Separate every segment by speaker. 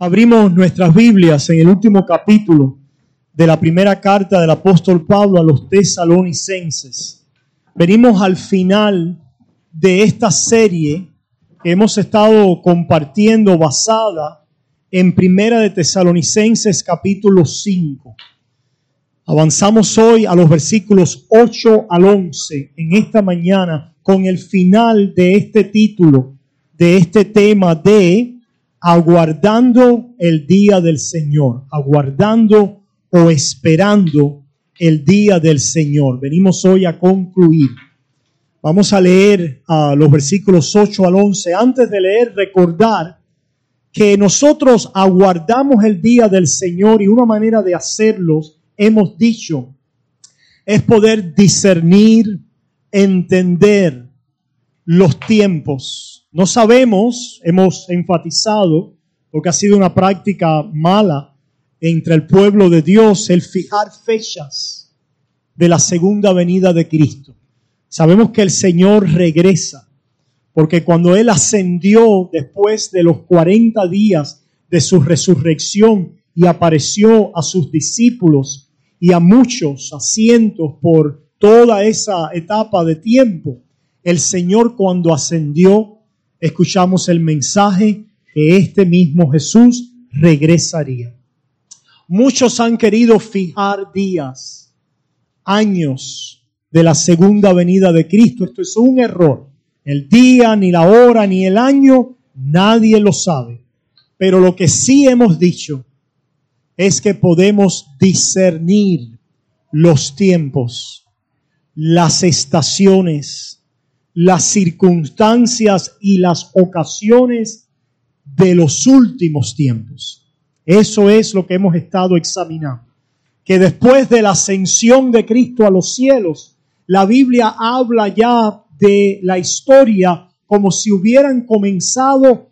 Speaker 1: Abrimos nuestras Biblias en el último capítulo de la primera carta del apóstol Pablo a los tesalonicenses. Venimos al final de esta serie que hemos estado compartiendo basada en Primera de Tesalonicenses capítulo 5. Avanzamos hoy a los versículos 8 al 11 en esta mañana con el final de este título, de este tema de aguardando el día del Señor, aguardando o esperando el día del Señor. Venimos hoy a concluir. Vamos a leer los versículos 8 al 11. Antes de leer, recordar que nosotros aguardamos el día del Señor y una manera de hacerlo, hemos dicho, es poder discernir, entender los tiempos. No sabemos, hemos enfatizado, porque ha sido una práctica mala entre el pueblo de Dios, el fijar fechas de la segunda venida de Cristo. Sabemos que el Señor regresa, porque cuando Él ascendió después de los 40 días de su resurrección y apareció a sus discípulos y a muchos, a cientos por toda esa etapa de tiempo, el Señor cuando ascendió, escuchamos el mensaje que este mismo Jesús regresaría. Muchos han querido fijar días, años de la segunda venida de Cristo. Esto es un error. El día, ni la hora, ni el año, nadie lo sabe. Pero lo que sí hemos dicho es que podemos discernir los tiempos, las estaciones, las circunstancias y las ocasiones de los últimos tiempos. Eso es lo que hemos estado examinando. Que después de la ascensión de Cristo a los cielos, la Biblia habla ya de la historia como si hubieran comenzado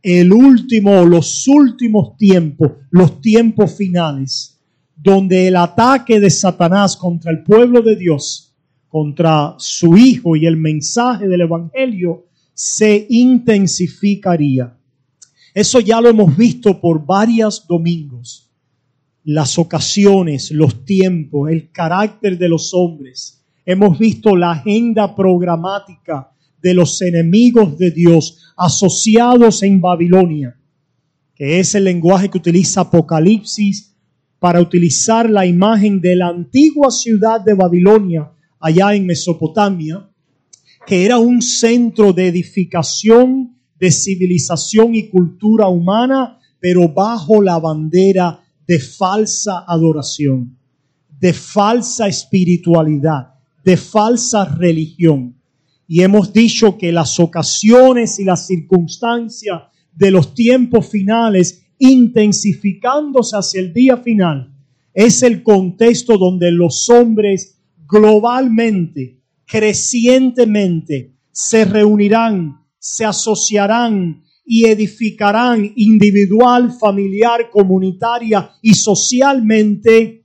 Speaker 1: los últimos tiempos, los tiempos finales, donde el ataque de Satanás contra el pueblo de Dios, contra su Hijo y el mensaje del Evangelio se intensificaría. Eso ya lo hemos visto por varios domingos. Las ocasiones, los tiempos, el carácter de los hombres. Hemos visto la agenda programática de los enemigos de Dios asociados en Babilonia, que es el lenguaje que utiliza Apocalipsis para utilizar la imagen de la antigua ciudad de Babilonia, allá en Mesopotamia, que era un centro de edificación, de civilización y cultura humana, pero bajo la bandera de falsa adoración, de falsa espiritualidad, de falsa religión. Y hemos dicho que las ocasiones y las circunstancias de los tiempos finales, intensificándose hacia el día final, es el contexto donde los hombres globalmente, crecientemente, se reunirán, se asociarán y edificarán individual, familiar, comunitaria y socialmente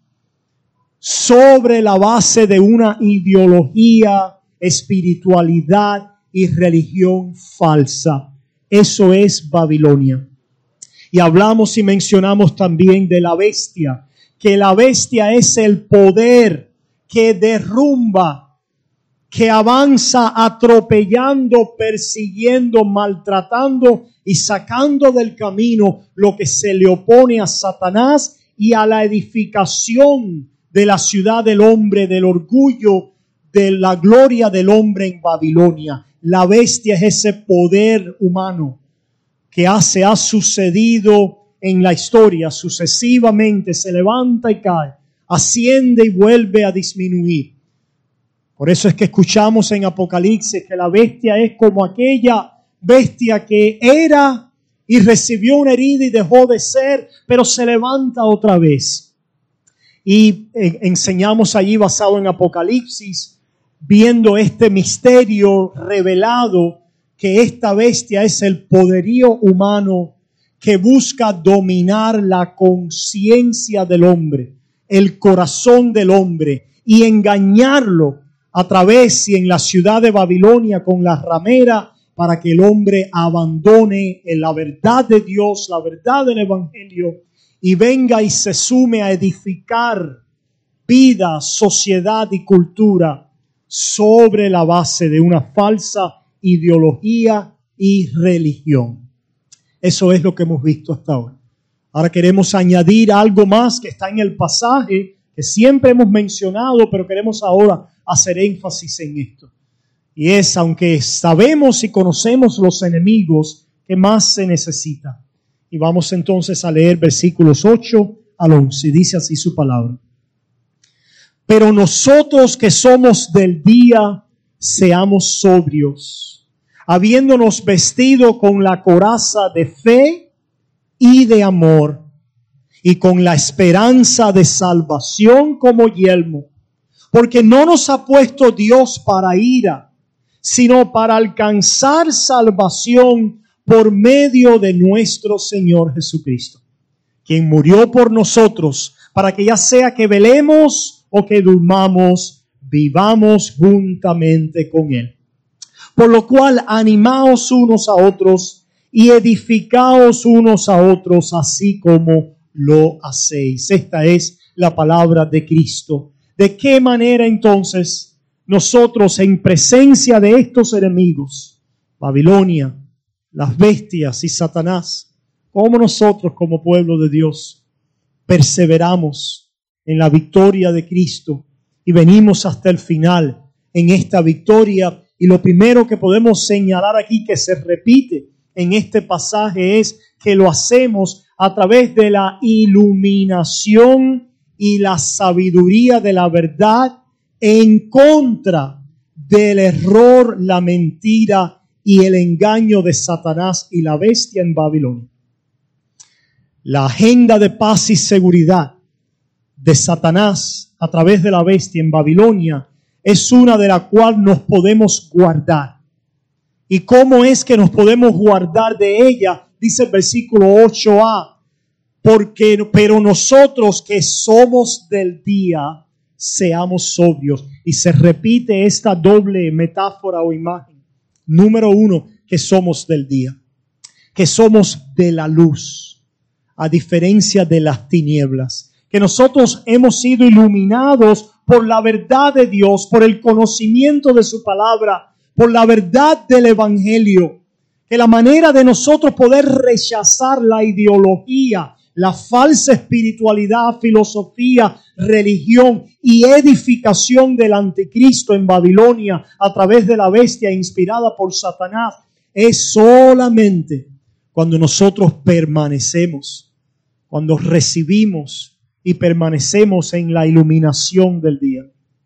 Speaker 1: sobre la base de una ideología, espiritualidad y religión falsa. Eso es Babilonia. Y hablamos y mencionamos también de la bestia, que la bestia es el poder que derrumba, que avanza atropellando, persiguiendo, maltratando y sacando del camino lo que se le opone a Satanás y a la edificación de la ciudad del hombre, del orgullo, de la gloria del hombre en Babilonia. La bestia es ese poder humano que ha sucedido en la historia, sucesivamente se levanta y cae, asciende y vuelve a disminuir. Por eso es que escuchamos en Apocalipsis que la bestia es como aquella bestia que era y recibió una herida y dejó de ser, pero se levanta otra vez. Y enseñamos allí basado en Apocalipsis, viendo este misterio revelado, que esta bestia es el poderío humano que busca dominar la conciencia del hombre, el corazón del hombre, y engañarlo a través y en la ciudad de Babilonia con la ramera para que el hombre abandone la verdad de Dios, la verdad del Evangelio, y venga y se sume a edificar vida, sociedad y cultura sobre la base de una falsa ideología y religión. Eso es lo que hemos visto hasta ahora. Ahora queremos añadir algo más que está en el pasaje, que siempre hemos mencionado, pero queremos ahora hacer énfasis en esto. Y es, aunque sabemos y conocemos los enemigos, ¿qué más se necesita? Y vamos entonces a leer versículos 8 al 11. Dice así su palabra. Pero nosotros que somos del día, seamos sobrios, habiéndonos vestido con la coraza de fe y de amor, y con la esperanza de salvación como yelmo, porque no nos ha puesto Dios para ira, sino para alcanzar salvación por medio de nuestro Señor Jesucristo, quien murió por nosotros, para que ya sea que velemos o que durmamos, vivamos juntamente con Él. Por lo cual, animaos unos a otros y edificaos unos a otros, así como lo hacéis. Esta es la palabra de Cristo. ¿De qué manera entonces nosotros, en presencia de estos enemigos, Babilonia, las bestias y Satanás, como nosotros como pueblo de Dios, perseveramos en la victoria de Cristo y venimos hasta el final en esta victoria? Y lo primero que podemos señalar aquí, que se repite en este pasaje, es que lo hacemos a través de la iluminación y la sabiduría de la verdad en contra del error, la mentira y el engaño de Satanás y la bestia en Babilonia. La agenda de paz y seguridad de Satanás a través de la bestia en Babilonia es una de la cual nos podemos guardar. ¿Y cómo es que nos podemos guardar de ella? Dice el versículo 8a, pero nosotros que somos del día, seamos sobrios. Y se repite esta doble metáfora o imagen. Número uno, que somos del día, que somos de la luz, a diferencia de las tinieblas. Que nosotros hemos sido iluminados por la verdad de Dios, por el conocimiento de su palabra, por la verdad del Evangelio. Que la manera de nosotros poder rechazar la ideología, la falsa espiritualidad, filosofía, religión y edificación del anticristo en Babilonia a través de la bestia inspirada por Satanás, es solamente cuando nosotros permanecemos, cuando recibimos y permanecemos en la iluminación del día,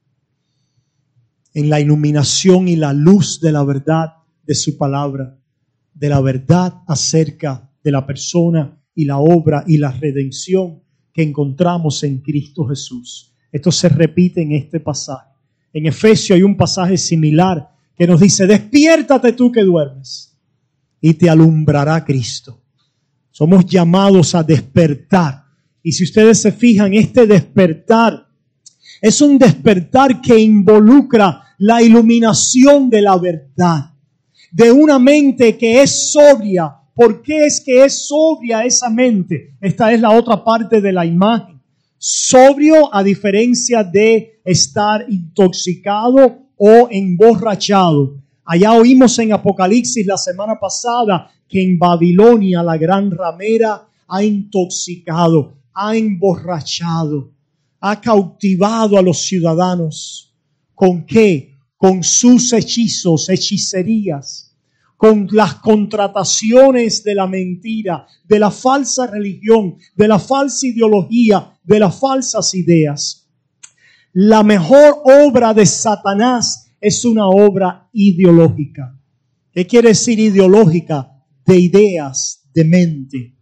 Speaker 1: en la iluminación y la luz de la verdad de su palabra, de la verdad acerca de la persona y la obra y la redención que encontramos en Cristo Jesús. Esto se repite en este pasaje. En Efesios hay un pasaje similar que nos dice: despiértate tú que duermes y te alumbrará Cristo. Somos llamados a despertar. Y si ustedes se fijan, este despertar es un despertar que involucra la iluminación de la verdad, de una mente que es sobria. ¿Por qué es que es sobria esa mente? Esta es la otra parte de la imagen. Sobrio a diferencia de estar intoxicado o emborrachado. Allá oímos en Apocalipsis la semana pasada que en Babilonia la gran ramera ha intoxicado, ha emborrachado, ha cautivado a los ciudadanos. ¿Con qué? Con sus hechizos, hechicerías, con las contrataciones de la mentira, de la falsa religión, de la falsa ideología, de las falsas ideas. La mejor obra de Satanás es una obra ideológica. ¿Qué quiere decir ideológica? De ideas, de mente.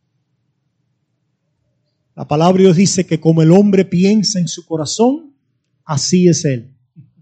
Speaker 1: La palabra de Dios dice que como el hombre piensa en su corazón, así es él.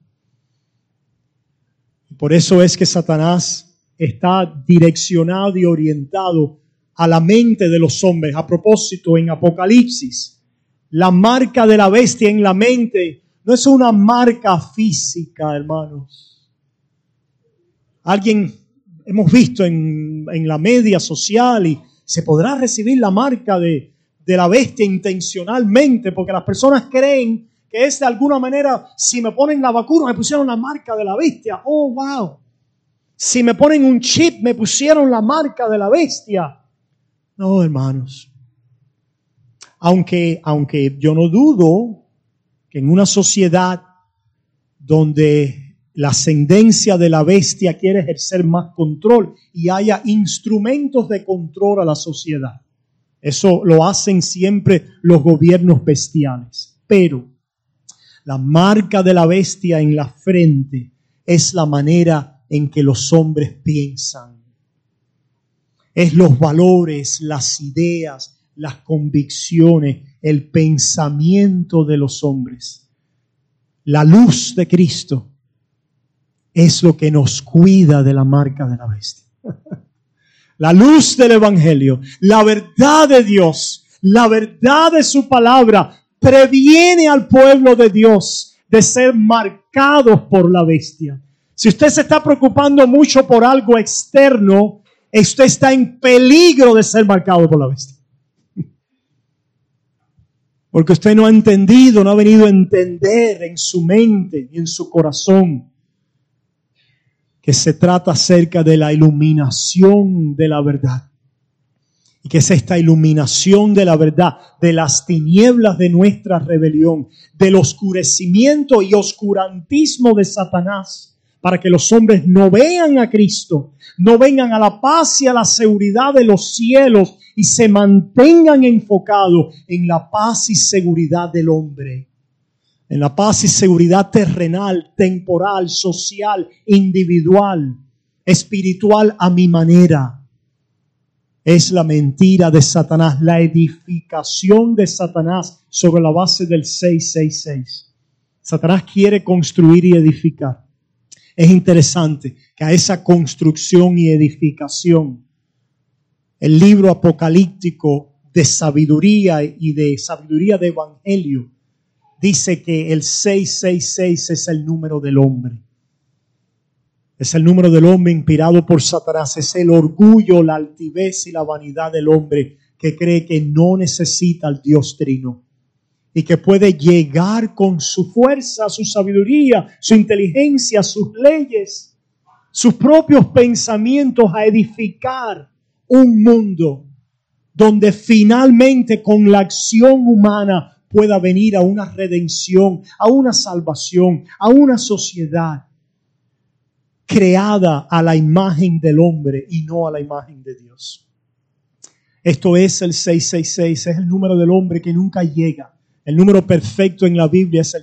Speaker 1: Por eso es que Satanás está direccionado y orientado a la mente de los hombres. A propósito, en Apocalipsis, la marca de la bestia en la mente no es una marca física, hermanos. Alguien hemos visto en la media social, y se podrá recibir la marca de la bestia intencionalmente, porque las personas creen que es de alguna manera, si me ponen la vacuna, me pusieron la marca de la bestia. Oh, wow. Si me ponen un chip, me pusieron la marca de la bestia. No, hermanos. Aunque yo no dudo que en una sociedad donde la ascendencia de la bestia quiere ejercer más control y haya instrumentos de control a la sociedad. Eso lo hacen siempre los gobiernos bestiales. Pero la marca de la bestia en la frente es la manera en que los hombres piensan. Es los valores, las ideas, las convicciones, el pensamiento de los hombres. La luz de Cristo es lo que nos cuida de la marca de la bestia. La luz del Evangelio, la verdad de Dios, la verdad de su palabra previene al pueblo de Dios de ser marcados por la bestia. Si usted se está preocupando mucho por algo externo, usted está en peligro de ser marcado por la bestia. Porque usted no ha entendido, no ha venido a entender en su mente y en su corazón que se trata acerca de la iluminación de la verdad. Y que es esta iluminación de la verdad, de las tinieblas de nuestra rebelión, del oscurecimiento y oscurantismo de Satanás, para que los hombres no vean a Cristo, no vengan a la paz y a la seguridad de los cielos y se mantengan enfocados en la paz y seguridad del hombre. En la paz y seguridad terrenal, temporal, social, individual, espiritual a mi manera. Es la mentira de Satanás, la edificación de Satanás sobre la base del 666. Satanás quiere construir y edificar. Es interesante que a esa construcción y edificación, el libro apocalíptico de sabiduría y de sabiduría de evangelio, dice que el 666 es el número del hombre. Es el número del hombre inspirado por Satanás. Es el orgullo, la altivez y la vanidad del hombre que cree que no necesita al Dios Trino y que puede llegar con su fuerza, su sabiduría, su inteligencia, sus leyes, sus propios pensamientos a edificar un mundo donde finalmente con la acción humana pueda venir a una redención, a una salvación, a una sociedad creada a la imagen del hombre y no a la imagen de Dios. Esto es el 666, es el número del hombre que nunca llega. El número perfecto en la Biblia es el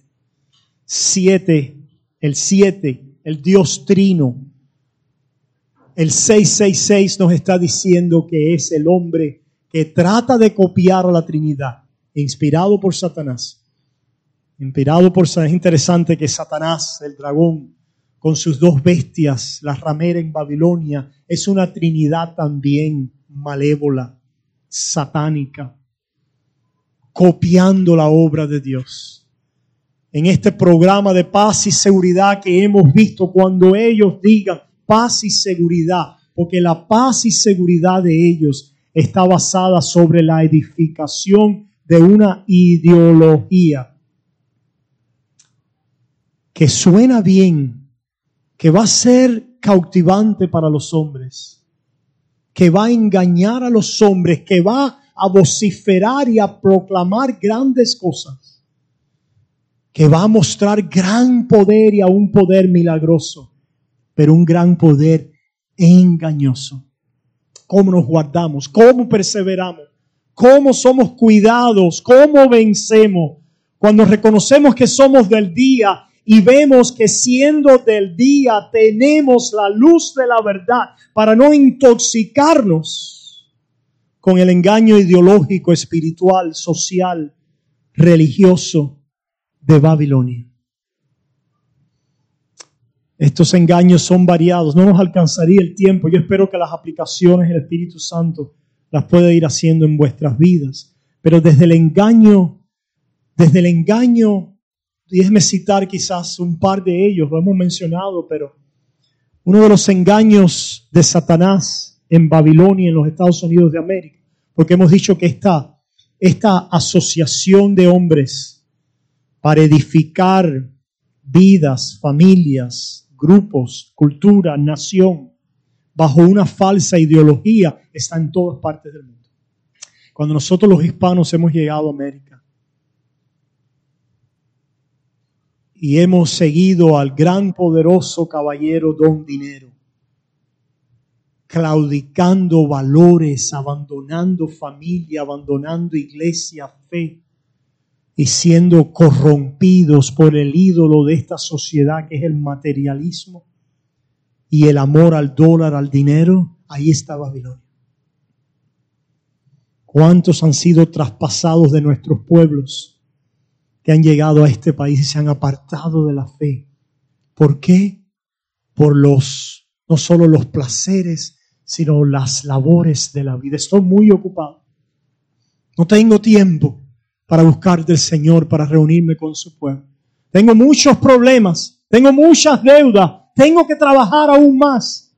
Speaker 1: 7. El 7, el Dios Trino. El 666 nos está diciendo que es el hombre que trata de copiar a la Trinidad, inspirado por Satanás. Es interesante que Satanás, el dragón, con sus dos bestias, la ramera en Babilonia, es una trinidad también malévola, satánica, copiando la obra de Dios. En este programa de paz y seguridad que hemos visto, cuando ellos digan paz y seguridad, porque la paz y seguridad de ellos está basada sobre la edificación de una ideología que suena bien, que va a ser cautivante para los hombres, que va a engañar a los hombres, que va a vociferar y a proclamar grandes cosas, que va a mostrar gran poder y a un poder milagroso, pero un gran poder engañoso. ¿Cómo nos guardamos? ¿Cómo perseveramos? ¿Cómo somos cuidados? ¿Cómo vencemos? Cuando reconocemos que somos del día y vemos que siendo del día tenemos la luz de la verdad para no intoxicarnos con el engaño ideológico, espiritual, social, religioso de Babilonia. Estos engaños son variados, no nos alcanzaría el tiempo. Yo espero que las aplicaciones del Espíritu Santo las pueda ir haciendo en vuestras vidas. Pero desde el engaño, déjeme citar quizás un par de ellos, lo hemos mencionado, pero Uno de los engaños de Satanás en Babilonia, en los Estados Unidos de América, porque hemos dicho que esta asociación de hombres para edificar vidas, familias, grupos, cultura, nación, bajo una falsa ideología, está en todas partes del mundo. Cuando nosotros los hispanos hemos llegado a América y hemos seguido al gran poderoso caballero Don Dinero, claudicando valores, abandonando familia, abandonando iglesia, fe, y siendo corrompidos por el ídolo de esta sociedad que es el materialismo y el amor al dólar, al dinero, ahí está Babilonia. ¿Cuántos han sido traspasados de nuestros pueblos que han llegado a este país y se han apartado de la fe? ¿Por qué? Por no solo los placeres, sino las labores de la vida. Estoy muy ocupado. No tengo tiempo para buscar del Señor, para reunirme con su pueblo. Tengo muchos problemas, tengo muchas deudas, tengo que trabajar aún más.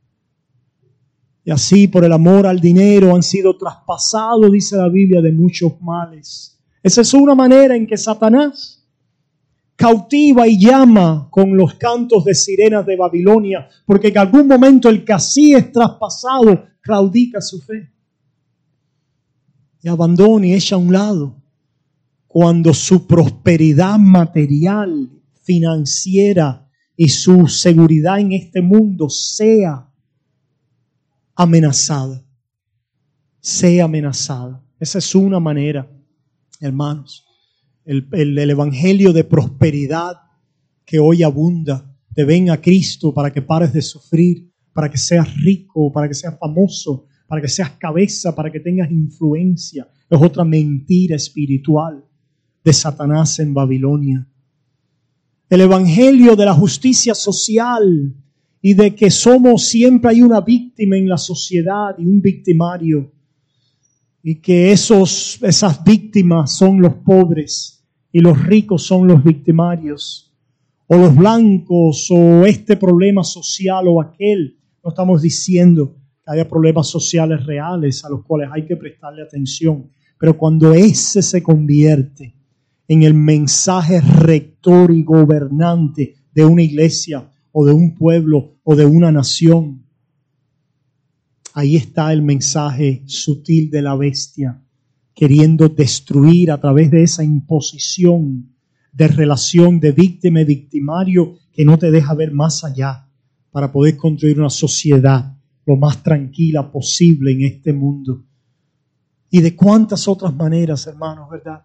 Speaker 1: Y así, por el amor al dinero, han sido traspasados, dice la Biblia, de muchos males. Esa es una manera en que Satanás cautiva y llama con los cantos de sirenas de Babilonia, porque en algún momento el que así es traspasado claudica su fe y abandona y echa a un lado cuando su prosperidad material, financiera y su seguridad en este mundo sea amenazada. Sea amenazada. Esa es una manera, hermanos. El evangelio de prosperidad que hoy abunda, de ven a Cristo para que pares de sufrir, para que seas rico, para que seas famoso, para que seas cabeza, para que tengas influencia, es otra mentira espiritual de Satanás en Babilonia. El evangelio de la justicia social y de que siempre hay una víctima en la sociedad y un victimario, y que esas víctimas son los pobres y los ricos son los victimarios, o los blancos, o este problema social o aquel. No estamos diciendo que haya problemas sociales reales a los cuales hay que prestarle atención, pero cuando ese se convierte en el mensaje rector y gobernante de una iglesia o de un pueblo o de una nación, ahí está el mensaje sutil de la bestia, queriendo destruir a través de esa imposición de relación de víctima y victimario que no te deja ver más allá para poder construir una sociedad lo más tranquila posible en este mundo. Y de cuántas otras maneras, hermanos, ¿verdad?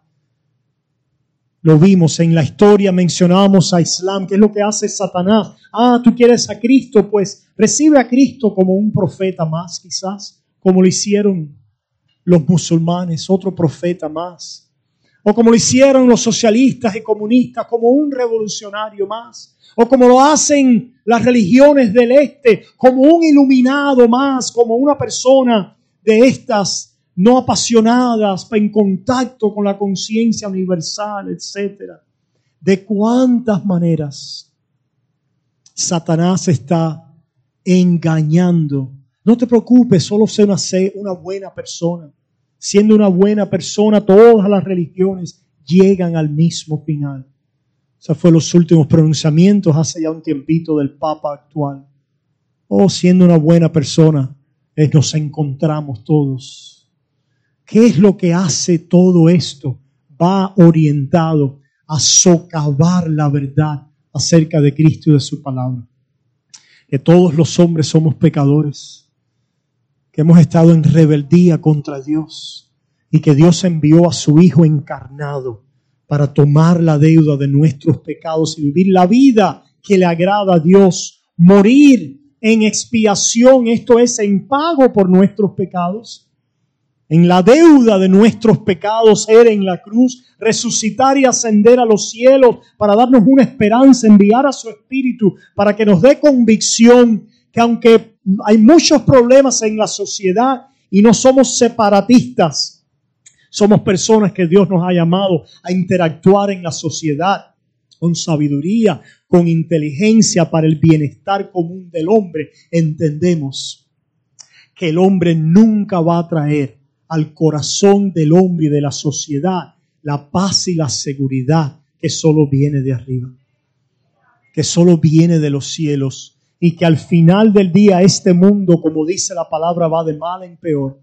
Speaker 1: Lo vimos en la historia, mencionábamos a Islam. ¿Qué es lo que hace Satanás? Tú quieres a Cristo, pues recibe a Cristo como un profeta más, quizás, como lo hicieron los musulmanes, otro profeta más. O como lo hicieron los socialistas y comunistas, como un revolucionario más. O como lo hacen las religiones del este, como un iluminado más, como una persona de estas no apasionadas, en contacto con la conciencia universal, etc. ¿De cuántas maneras Satanás está engañando? No te preocupes, solo sé una buena persona. Siendo una buena persona, todas las religiones llegan al mismo final. Esos fueron los últimos pronunciamientos hace ya un tiempito del Papa actual. Siendo una buena persona, nos encontramos todos. ¿Qué es lo que hace todo esto? Va orientado a socavar la verdad acerca de Cristo y de su palabra. Que todos los hombres somos pecadores, que hemos estado en rebeldía contra Dios y que Dios envió a su Hijo encarnado para tomar la deuda de nuestros pecados y vivir la vida que le agrada a Dios, morir en expiación, esto es, en pago por nuestros pecados, en la deuda de nuestros pecados era en la cruz, resucitar y ascender a los cielos para darnos una esperanza, enviar a su Espíritu para que nos dé convicción que aunque hay muchos problemas en la sociedad y no somos separatistas, somos personas que Dios nos ha llamado a interactuar en la sociedad con sabiduría, con inteligencia para el bienestar común del hombre, entendemos que el hombre nunca va a traer al corazón del hombre y de la sociedad la paz y la seguridad que solo viene de arriba, que solo viene de los cielos, y que al final del día este mundo, como dice la palabra, va de mal en peor.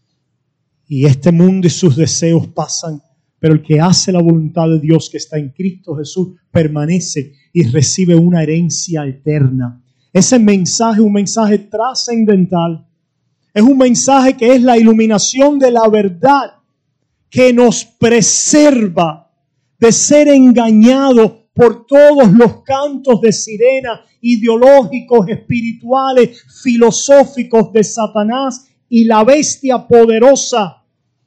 Speaker 1: Y este mundo y sus deseos pasan, pero el que hace la voluntad de Dios que está en Cristo Jesús permanece y recibe una herencia eterna. Ese mensaje es un mensaje trascendental. Es un mensaje que es la iluminación de la verdad que nos preserva de ser engañados por todos los cantos de sirena ideológicos, espirituales, filosóficos de Satanás y la bestia poderosa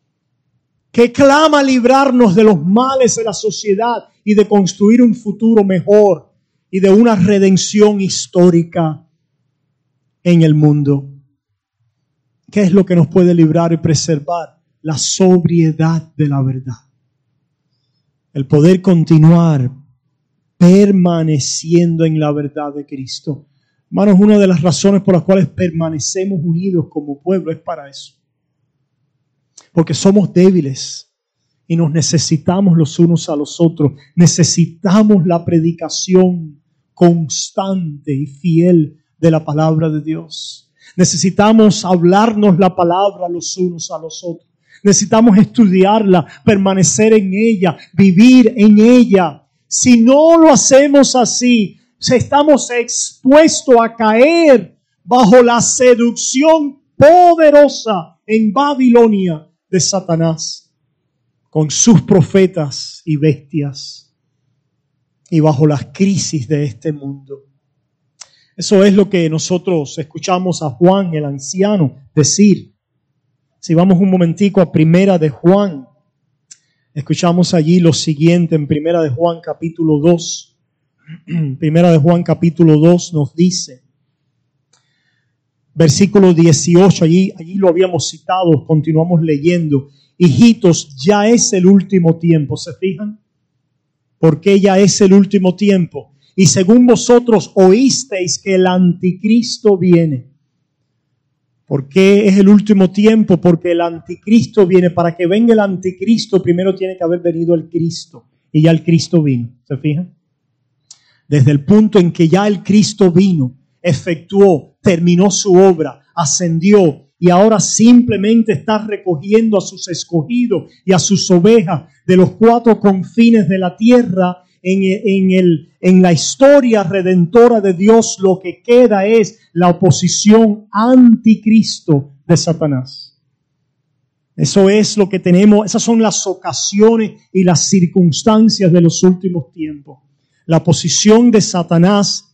Speaker 1: que clama librarnos de los males de la sociedad y de construir un futuro mejor y de una redención histórica en el mundo. ¿Qué es lo que nos puede librar y preservar? La sobriedad de la verdad. El poder continuar permaneciendo en la verdad de Cristo. Hermanos, una de las razones por las cuales permanecemos unidos como pueblo es para eso. Porque somos débiles y nos necesitamos los unos a los otros. Necesitamos la predicación constante y fiel de la palabra de Dios. Necesitamos hablarnos la palabra los unos a los otros. Necesitamos estudiarla, permanecer en ella, vivir en ella. Si no lo hacemos así, estamos expuestos a caer bajo la seducción poderosa en Babilonia de Satanás, con sus profetas y bestias, y bajo las crisis de este mundo. Eso es lo que nosotros escuchamos a Juan, el anciano, decir. Si vamos un momentico a Primera de Juan, escuchamos allí lo siguiente en Primera de Juan capítulo 2. Primera de Juan capítulo 2 nos dice, versículo 18, allí lo habíamos citado, continuamos leyendo. Hijitos, ya es el último tiempo, ¿se fijan? ¿Por qué ya es el último tiempo? Y según vosotros oísteis que el anticristo viene. ¿Por qué es el último tiempo? Porque el anticristo viene. Para que venga el anticristo, primero tiene que haber venido el Cristo. Y ya el Cristo vino. ¿Se fijan? Desde el punto en que ya el Cristo vino, efectuó, terminó su obra, ascendió y ahora simplemente está recogiendo a sus escogidos y a sus ovejas de los cuatro confines de la tierra. En la historia redentora de Dios, lo que queda es la oposición anticristo de Satanás. Eso es lo que tenemos, esas son las ocasiones y las circunstancias de los últimos tiempos. La posición de Satanás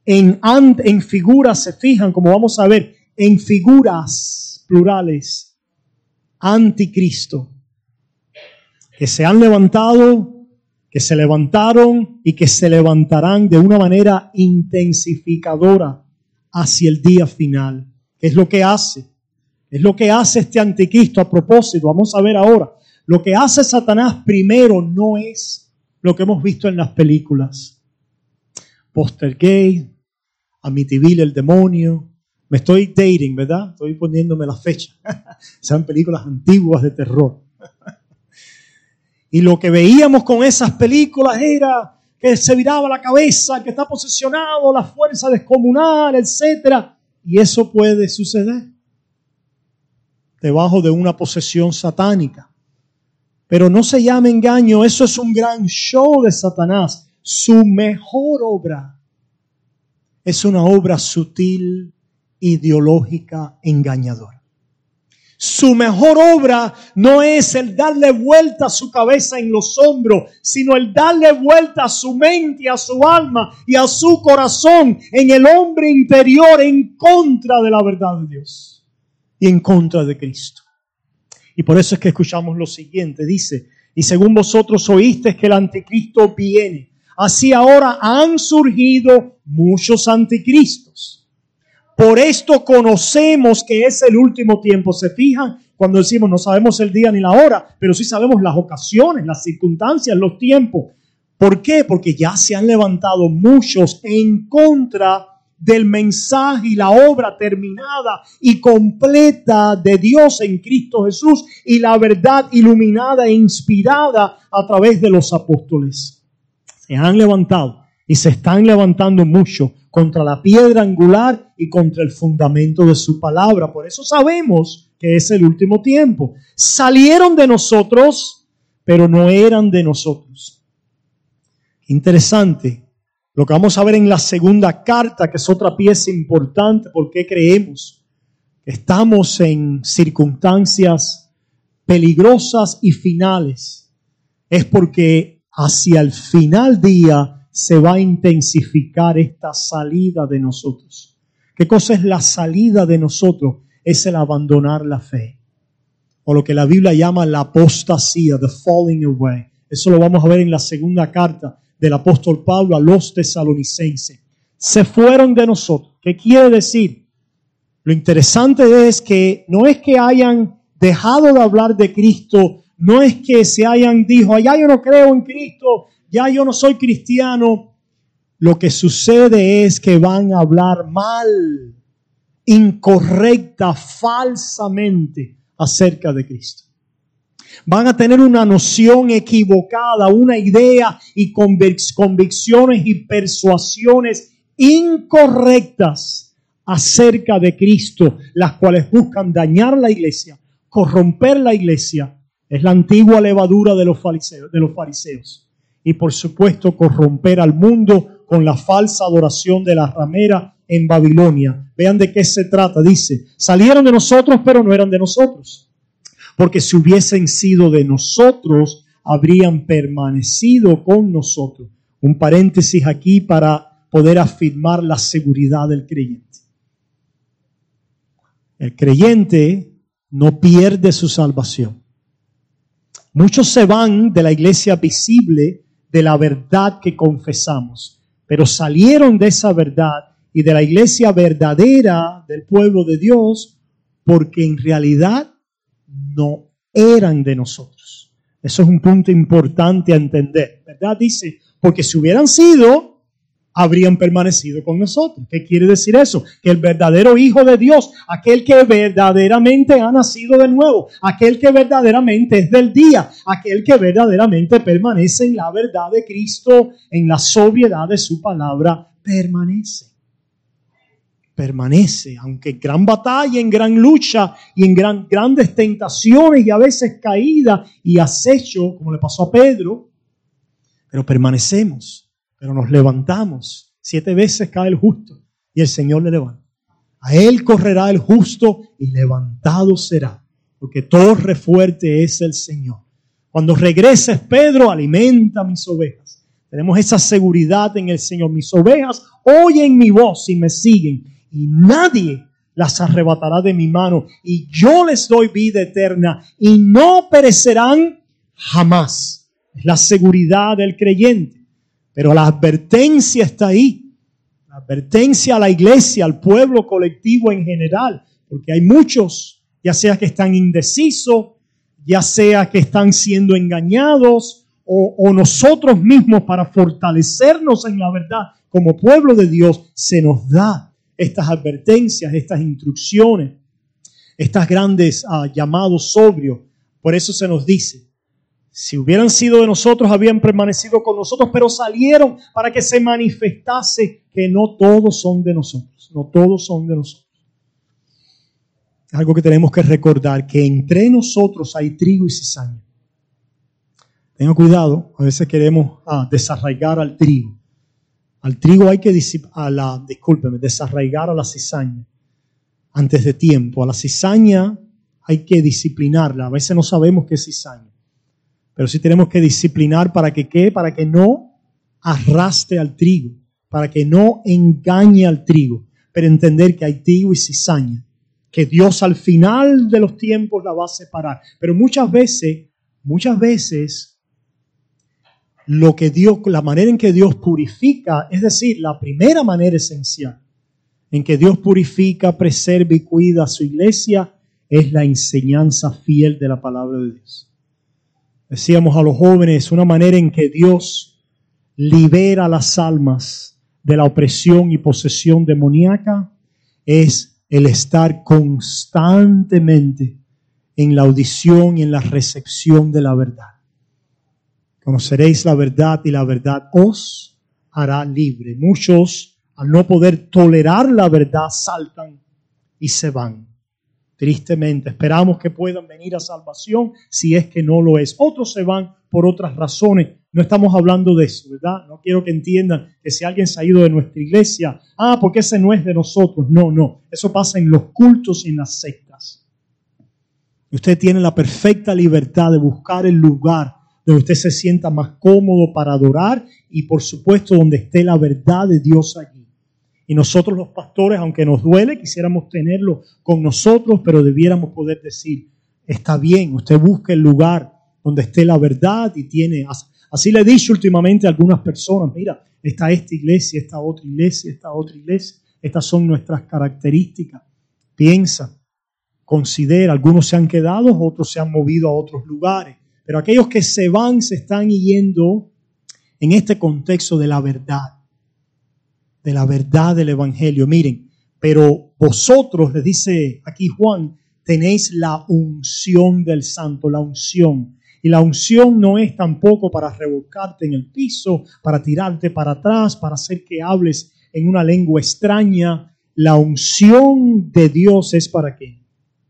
Speaker 1: en figuras, se fijan, como vamos a ver, en figuras plurales, anticristo, que se han levantado, que se levantaron y que se levantarán de una manera intensificadora hacia el día final. ¿Qué es lo que hace? Es lo que hace este anticristo. A propósito, vamos a ver ahora. Lo que hace Satanás primero no es lo que hemos visto en las películas. Poltergeist, Amityville el demonio. Me estoy dating, ¿verdad? Estoy poniéndome la fecha. Son películas antiguas de terror. Y lo que veíamos con esas películas era que se viraba la cabeza, que está posesionado, la fuerza descomunal, etc. Y eso puede suceder debajo de una posesión satánica. Pero no se llame engaño, eso es un gran show de Satanás. Su mejor obra es una obra sutil, ideológica, engañadora. Su mejor obra no es el darle vuelta a su cabeza en los hombros, sino el darle vuelta a su mente, a su alma y a su corazón en el hombre interior en contra de la verdad de Dios y en contra de Cristo. Y por eso es que escuchamos lo siguiente, dice, y según vosotros oísteis que el anticristo viene, así ahora han surgido muchos anticristos. Por esto conocemos que es el último tiempo. ¿Se fijan? Cuando decimos no sabemos el día ni la hora, pero sí sabemos las ocasiones, las circunstancias, los tiempos. ¿Por qué? Porque ya se han levantado muchos en contra del mensaje y la obra terminada y completa de Dios en Cristo Jesús y la verdad iluminada e inspirada a través de los apóstoles. Se han levantado y se están levantando mucho contra la piedra angular y contra el fundamento de su palabra. Por eso sabemos que es el último tiempo. Salieron de nosotros, pero no eran de nosotros. Interesante. Lo que vamos a ver en la segunda carta, que es otra pieza importante, porque creemos que estamos en circunstancias peligrosas y finales, es porque hacia el final día se va a intensificar esta salida de nosotros. ¿Qué cosa es la salida de nosotros? Es el abandonar la fe, o lo que la Biblia llama la apostasía, the falling away. Eso lo vamos a ver en la segunda carta del apóstol Pablo a los tesalonicenses. Se fueron de nosotros. ¿Qué quiere decir? Lo interesante es que no es que hayan dejado de hablar de Cristo, no es que se hayan dicho, ya yo no creo en Cristo, ya yo no soy cristiano. Lo que sucede es que van a hablar mal, incorrecta, falsamente acerca de Cristo. Van a tener una noción equivocada, una idea y convicciones y persuasiones incorrectas acerca de Cristo, las cuales buscan dañar la iglesia, corromper la iglesia. Es la antigua levadura de los fariseos. Y por supuesto corromper al mundo con la falsa adoración de la ramera en Babilonia. Vean de qué se trata. Dice, salieron de nosotros, pero no eran de nosotros. Porque si hubiesen sido de nosotros, habrían permanecido con nosotros. Un paréntesis aquí para poder afirmar la seguridad del creyente. El creyente no pierde su salvación. Muchos se van de la iglesia visible, de la verdad que confesamos, pero salieron de esa verdad y de la iglesia verdadera del pueblo de Dios porque en realidad no eran de nosotros. Eso es un punto importante a entender, ¿verdad? Dice, porque si hubieran sido, habrían permanecido con nosotros. ¿Qué quiere decir eso? Que el verdadero Hijo de Dios, aquel que verdaderamente ha nacido de nuevo, aquel que verdaderamente es del día, aquel que verdaderamente permanece en la verdad de Cristo, en la sobriedad de su palabra, permanece, aunque en gran batalla, en gran lucha y en grandes tentaciones y a veces caída y acecho, como le pasó a Pedro, pero permanecemos, pero nos levantamos. 7 veces cae el justo y el Señor le levanta. A él correrá el justo y levantado será, porque torre fuerte es el Señor. Cuando regreses, Pedro, alimenta mis ovejas. Tenemos esa seguridad en el Señor. Mis ovejas oyen mi voz y me siguen. Y nadie las arrebatará de mi mano. Y yo les doy vida eterna. Y no perecerán jamás. Es la seguridad del creyente. Pero la advertencia está ahí. La advertencia a la iglesia, al pueblo colectivo en general. Porque hay muchos, ya sea que están indecisos, ya sea que están siendo engañados, o nosotros mismos para fortalecernos en la verdad como pueblo de Dios, se nos da estas advertencias, estas instrucciones, estas grandes llamados sobrios. Por eso se nos dice, si hubieran sido de nosotros, habían permanecido con nosotros, pero salieron para que se manifestase que no todos son de nosotros, no todos son de nosotros. Algo que tenemos que recordar, que entre nosotros hay trigo y cizaña. Tengan cuidado, a veces queremos desarraigar al trigo. Al trigo hay que desarraigar a la cizaña antes de tiempo. A la cizaña hay que disciplinarla. A veces no sabemos qué es cizaña. Pero sí tenemos que disciplinar para que ¿qué? Para que no arrastre al trigo. Para que no engañe al trigo. Pero entender que hay trigo y cizaña. Que Dios al final de los tiempos la va a separar. Pero muchas veces, la manera en que Dios purifica, es decir, la primera manera esencial en que Dios purifica, preserva y cuida a su iglesia es la enseñanza fiel de la palabra de Dios. Decíamos a los jóvenes, una manera en que Dios libera las almas de la opresión y posesión demoníaca es el estar constantemente en la audición y en la recepción de la verdad. Conoceréis la verdad y la verdad os hará libre. Muchos, al no poder tolerar la verdad, saltan y se van. Tristemente, esperamos que puedan venir a salvación si es que no lo es. Otros se van por otras razones. No estamos hablando de eso, ¿verdad? No quiero que entiendan que si alguien se ha ido de nuestra iglesia, porque ese no es de nosotros. No. Eso pasa en los cultos y en las sectas. Usted tiene la perfecta libertad de buscar el lugar donde usted se sienta más cómodo para adorar y, por supuesto, donde esté la verdad de Dios allí. Y nosotros los pastores, aunque nos duele, quisiéramos tenerlo con nosotros, pero debiéramos poder decir, está bien, usted busque el lugar donde esté la verdad y tiene... Así le he dicho últimamente a algunas personas, mira, está esta iglesia, esta otra iglesia, esta otra iglesia. Estas son nuestras características. Piensa, considera, algunos se han quedado, otros se han movido a otros lugares. Pero aquellos que se van, se están yendo en este contexto de la verdad del Evangelio. Miren, pero vosotros, les dice aquí Juan, tenéis la unción del Santo, la unción. Y la unción no es tampoco para revolcarte en el piso, para tirarte para atrás, para hacer que hables en una lengua extraña. La unción de Dios es para qué.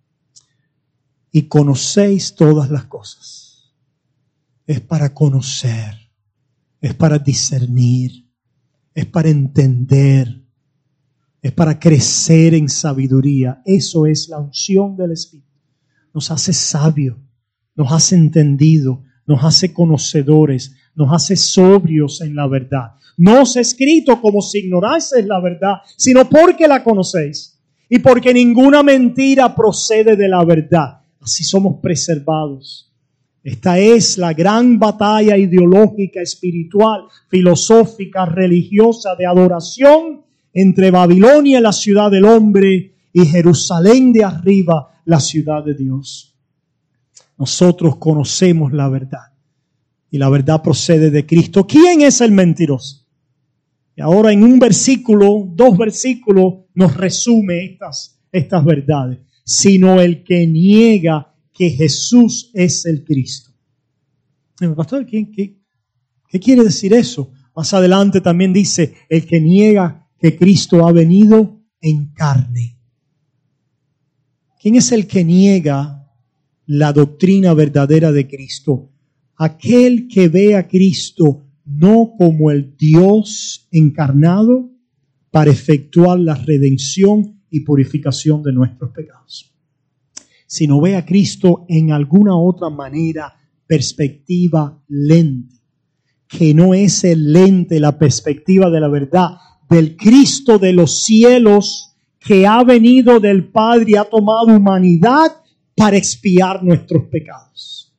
Speaker 1: Y conocéis todas las cosas. Es para conocer, es para discernir, es para entender, es para crecer en sabiduría. Eso es la unción del Espíritu. Nos hace sabios, nos hace entendidos, nos hace conocedores, nos hace sobrios en la verdad. No os he escrito como si ignoraseis la verdad, sino porque la conocéis y porque ninguna mentira procede de la verdad. Así somos preservados. Esta es la gran batalla ideológica, espiritual, filosófica, religiosa, de adoración entre Babilonia, la ciudad del hombre, y Jerusalén de arriba, la ciudad de Dios. Nosotros conocemos la verdad y la verdad procede de Cristo. ¿Quién es el mentiroso? Y ahora en un versículo, 2 versículos, nos resume estas verdades. Sino el que niega que Jesús es el Cristo. Pastor, ¿qué quiere decir eso? Más adelante también dice, el que niega que Cristo ha venido en carne. ¿Quién es el que niega la doctrina verdadera de Cristo? Aquel que ve a Cristo no como el Dios encarnado para efectuar la redención y purificación de nuestros pecados, sino ve a Cristo en alguna otra manera, perspectiva, lente, que no es el lente, la perspectiva de la verdad, del Cristo de los cielos que ha venido del Padre y ha tomado humanidad para expiar nuestros pecados.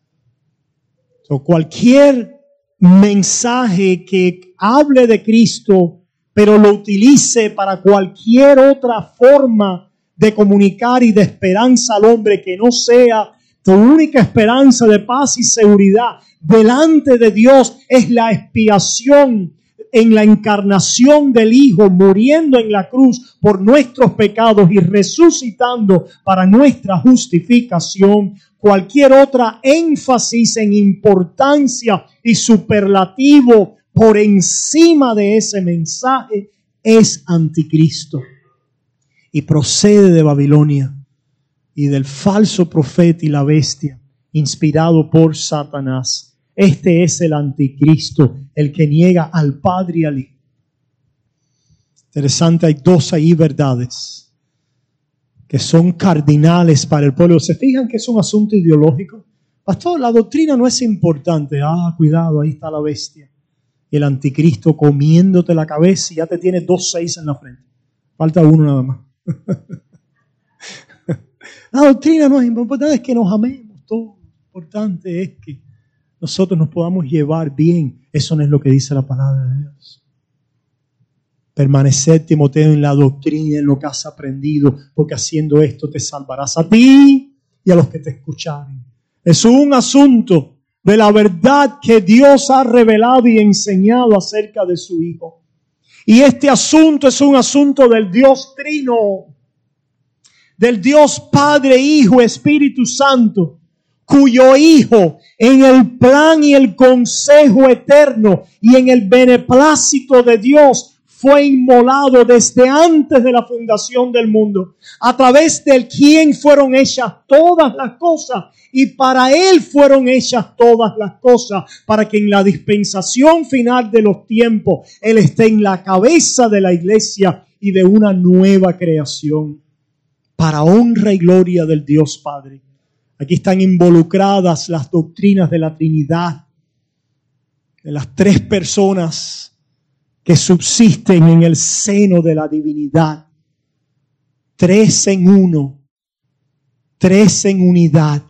Speaker 1: Cualquier mensaje que hable de Cristo, pero lo utilice para cualquier otra forma de comunicar y de esperanza al hombre que no sea tu única esperanza de paz y seguridad delante de Dios, es la expiación en la encarnación del Hijo, muriendo en la cruz por nuestros pecados y resucitando para nuestra justificación. Cualquier otra énfasis en importancia y superlativo por encima de ese mensaje es anticristo. Y procede de Babilonia y del falso profeta y la bestia, inspirado por Satanás. Este es el anticristo, el que niega al Padre y al Hijo. Interesante, hay 2 ahí verdades que son cardinales para el pueblo. ¿Se fijan que es un asunto ideológico? Pastor, la doctrina no es importante. Cuidado, ahí está la bestia. Y el anticristo comiéndote la cabeza y ya te tiene 2 6 en la frente. Falta 1 nada más. La doctrina no es importante, es que nos amemos. Todo lo importante es que nosotros nos podamos llevar bien. Eso no es lo que dice la palabra de Dios. Permanecer, Timoteo, en la doctrina, en lo que has aprendido, porque haciendo esto te salvarás a ti y a los que te escucharen. Es un asunto de la verdad que Dios ha revelado y enseñado acerca de su Hijo. Y este asunto es un asunto del Dios Trino, del Dios Padre, Hijo, Espíritu Santo, cuyo Hijo en el plan y el consejo eterno y en el beneplácito de Dios fue inmolado desde antes de la fundación del mundo, a través del quien fueron hechas todas las cosas y para Él fueron hechas todas las cosas, para que en la dispensación final de los tiempos Él esté en la cabeza de la iglesia y de una nueva creación, para honra y gloria del Dios Padre. Aquí están involucradas las doctrinas de la Trinidad, de las tres personas que subsisten en el seno de la divinidad. Tres en uno, tres en unidad.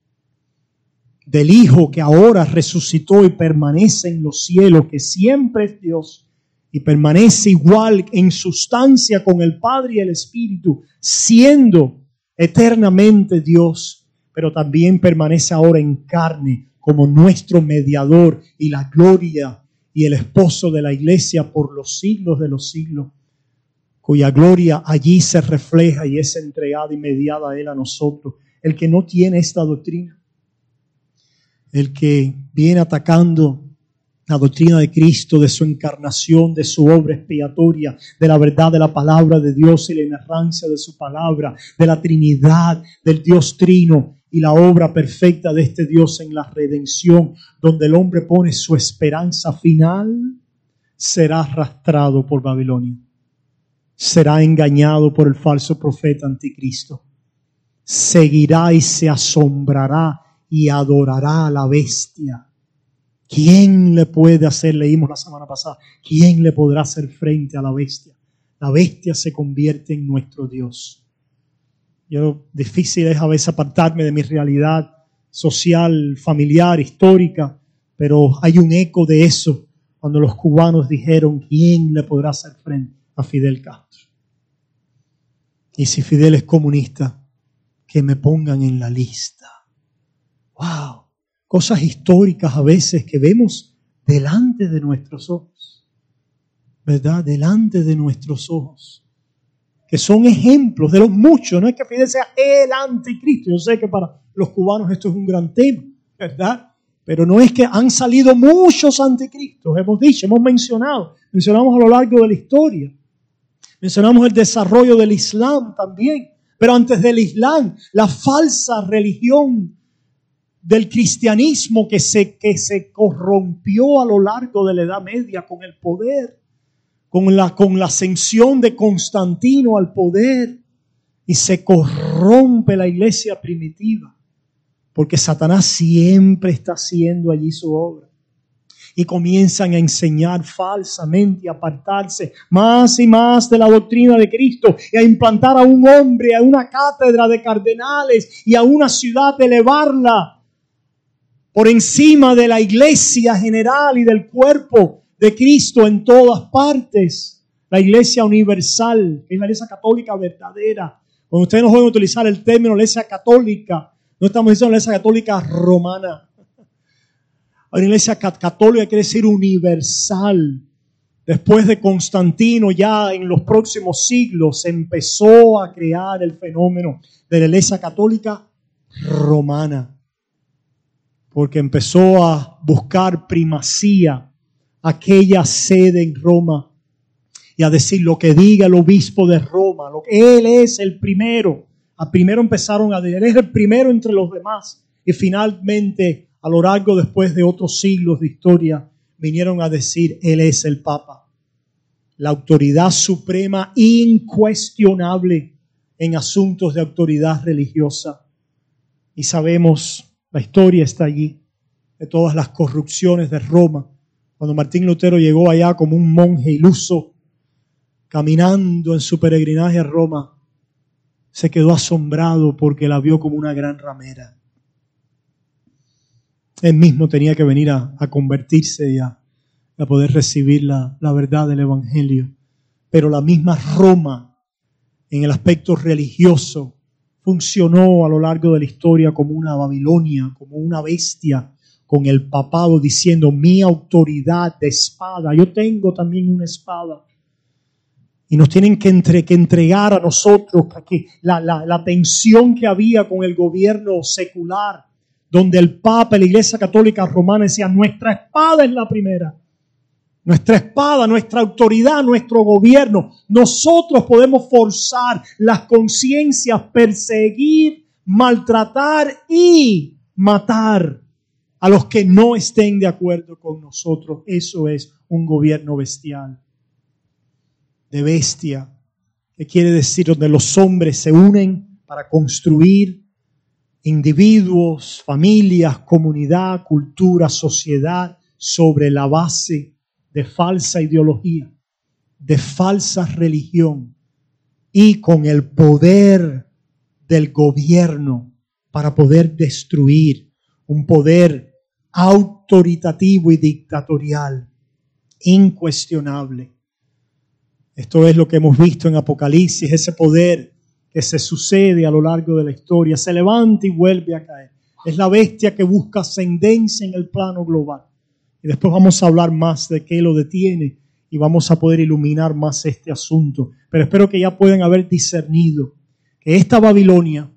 Speaker 1: Del Hijo que ahora resucitó y permanece en los cielos, que siempre es Dios y permanece igual en sustancia con el Padre y el Espíritu, siendo eternamente Dios, pero también permanece ahora en carne como nuestro mediador y la gloria y el esposo de la iglesia por los siglos de los siglos, cuya gloria allí se refleja y es entregada y mediada a Él a nosotros. El que no tiene esta doctrina, el que viene atacando la doctrina de Cristo, de su encarnación, de su obra expiatoria, de la verdad de la palabra de Dios y la inerrancia de su palabra, de la Trinidad, del Dios Trino y la obra perfecta de este Dios en la redención, donde el hombre pone su esperanza final, será arrastrado por Babilonia. Será engañado por el falso profeta anticristo. Seguirá y se asombrará y adorará a la bestia. ¿Quién le puede hacer? Leímos la semana pasada. ¿Quién le podrá hacer frente a la bestia? La bestia se convierte en nuestro Dios. Difícil es a veces apartarme de mi realidad social, familiar, histórica, pero hay un eco de eso cuando los cubanos dijeron: ¿quién le podrá hacer frente a Fidel Castro? Y si Fidel es comunista, que me pongan en la lista. ¡Wow! Cosas históricas a veces que vemos delante de nuestros ojos, ¿verdad? Delante de nuestros ojos, que son ejemplos de los muchos. No es que Fidel sea el anticristo. Yo sé que para los cubanos esto es un gran tema, ¿verdad? Pero no es que han salido muchos anticristos. Hemos dicho, mencionamos a lo largo de la historia. Mencionamos el desarrollo del Islam también. Pero antes del Islam, la falsa religión del cristianismo que se corrompió a lo largo de la Edad Media con el poder, con la ascensión de Constantino al poder, y se corrompe la iglesia primitiva, porque Satanás siempre está haciendo allí su obra. Y comienzan a enseñar falsamente y a apartarse más y más de la doctrina de Cristo y a implantar a un hombre, a una cátedra de cardenales y a una ciudad, elevarla por encima de la iglesia general y del cuerpo de Cristo en todas partes. La iglesia universal, que es la iglesia católica verdadera. Cuando ustedes no pueden utilizar el término iglesia católica, no estamos diciendo iglesia católica romana. La iglesia católica quiere decir universal. Después de Constantino, ya en los próximos siglos, se empezó a crear el fenómeno de la iglesia católica romana, porque empezó a buscar primacía aquella sede en Roma y a decir lo que diga el obispo de Roma, él es el primero. Primero empezaron a decir, él es el primero entre los demás, y finalmente, a lo largo después de otros siglos de historia, vinieron a decir, él es el Papa, la autoridad suprema incuestionable en asuntos de autoridad religiosa. Y sabemos, la historia está allí, de todas las corrupciones de Roma. Cuando Martín Lutero llegó allá como un monje iluso, caminando en su peregrinaje a Roma, se quedó asombrado porque la vio como una gran ramera. Él mismo tenía que venir a convertirse y a poder recibir la verdad del Evangelio. Pero la misma Roma, en el aspecto religioso, funcionó a lo largo de la historia como una Babilonia, como una bestia, con el papado diciendo mi autoridad de espada. Yo tengo también una espada. Y nos tienen que entregar a nosotros que la tensión que había con el gobierno secular, donde el Papa y la Iglesia Católica Romana decían, nuestra espada es la primera. Nuestra espada, nuestra autoridad, nuestro gobierno. Nosotros podemos forzar las conciencias, perseguir, maltratar y matar a los que no estén de acuerdo con nosotros. Eso es un gobierno bestial. De bestia, que quiere decir donde los hombres se unen para construir individuos, familias, comunidad, cultura, sociedad sobre la base de falsa ideología, de falsa religión y con el poder del gobierno para poder destruir, un poder autoritativo y dictatorial, incuestionable. Esto es lo que hemos visto en Apocalipsis, ese poder que se sucede a lo largo de la historia, se levanta y vuelve a caer. Es la bestia que busca ascendencia en el plano global. Y después vamos a hablar más de qué lo detiene y vamos a poder iluminar más este asunto. Pero espero que ya puedan haber discernido que esta Babilonia,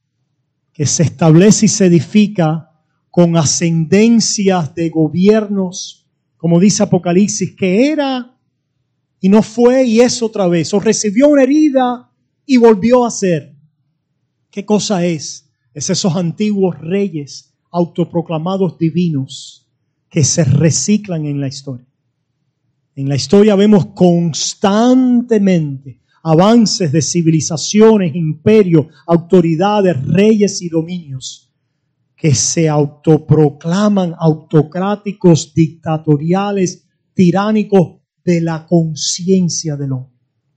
Speaker 1: que se establece y se edifica con ascendencias de gobiernos, como dice Apocalipsis, que era y no fue y es otra vez, o recibió una herida y volvió a ser. ¿Qué cosa es? Es esos antiguos reyes autoproclamados divinos que se reciclan en la historia. En la historia vemos constantemente avances de civilizaciones, imperios, autoridades, reyes y dominios que se autoproclaman autocráticos, dictatoriales, tiránicos de la conciencia del hombre.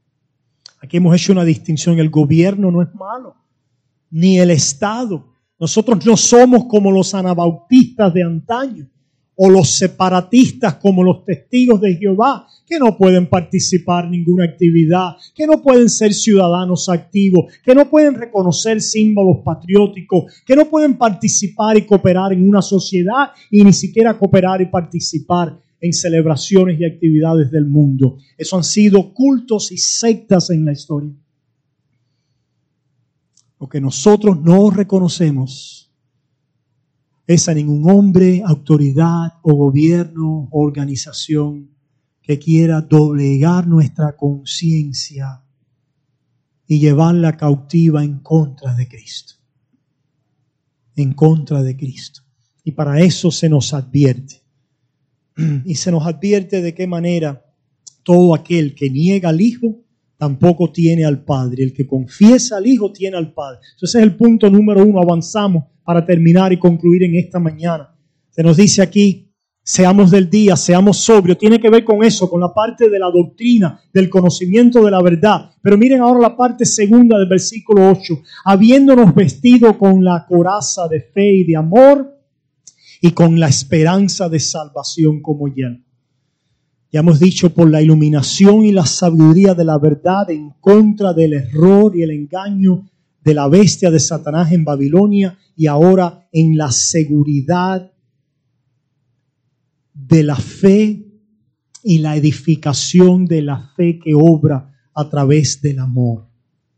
Speaker 1: Aquí hemos hecho una distinción. El gobierno no es malo, ni el Estado. Nosotros no somos como los anabautistas de antaño o los separatistas como los testigos de Jehová, que no pueden participar en ninguna actividad, que no pueden ser ciudadanos activos, que no pueden reconocer símbolos patrióticos, que no pueden participar y cooperar en una sociedad y ni siquiera cooperar y participar en celebraciones y actividades del mundo. Eso han sido cultos y sectas en la historia. Lo que nosotros no reconocemos es a ningún hombre, autoridad o gobierno o organización que quiera doblegar nuestra conciencia y llevarla cautiva en contra de Cristo. En contra de Cristo. Y para eso se nos advierte. Y se nos advierte de qué manera todo aquel que niega al Hijo tampoco tiene al Padre. El que confiesa al Hijo tiene al Padre. Entonces es el punto número 1. Avanzamos para terminar y concluir en esta mañana. Se nos dice aquí, seamos del día, seamos sobrios. Tiene que ver con eso, con la parte de la doctrina, del conocimiento de la verdad. Pero miren ahora la parte segunda del versículo 8. Habiéndonos vestido con la coraza de fe y de amor, y con la esperanza de salvación como yelmo. Ya hemos dicho, por la iluminación y la sabiduría de la verdad en contra del error y el engaño de la bestia de Satanás en Babilonia, y ahora en la seguridad de la fe y la edificación de la fe que obra a través del amor.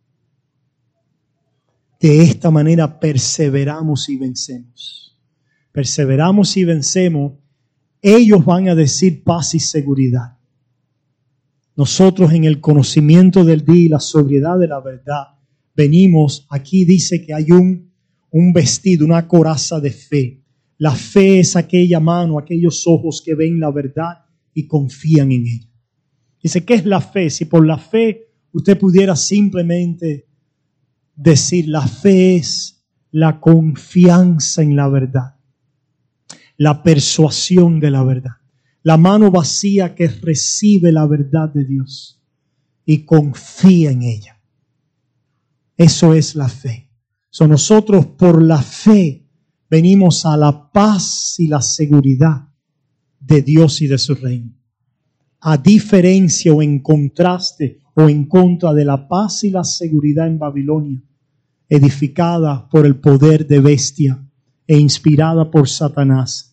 Speaker 1: De esta manera perseveramos y vencemos. Perseveramos y vencemos, ellos van a decir paz y seguridad. Nosotros en el conocimiento del día y la sobriedad de la verdad, venimos, aquí dice que hay un vestido, una coraza de fe. La fe es aquella mano, aquellos ojos que ven la verdad y confían en ella. Dice, ¿qué es la fe? Si por la fe usted pudiera simplemente decir, la fe es la confianza en la verdad. La persuasión de la verdad. La mano vacía que recibe la verdad de Dios y confía en ella. Eso es la fe. Nosotros por la fe venimos a la paz y la seguridad de Dios y de su reino. A diferencia o en contraste o en contra de la paz y la seguridad en Babilonia, edificada por el poder de bestia e inspirada por Satanás,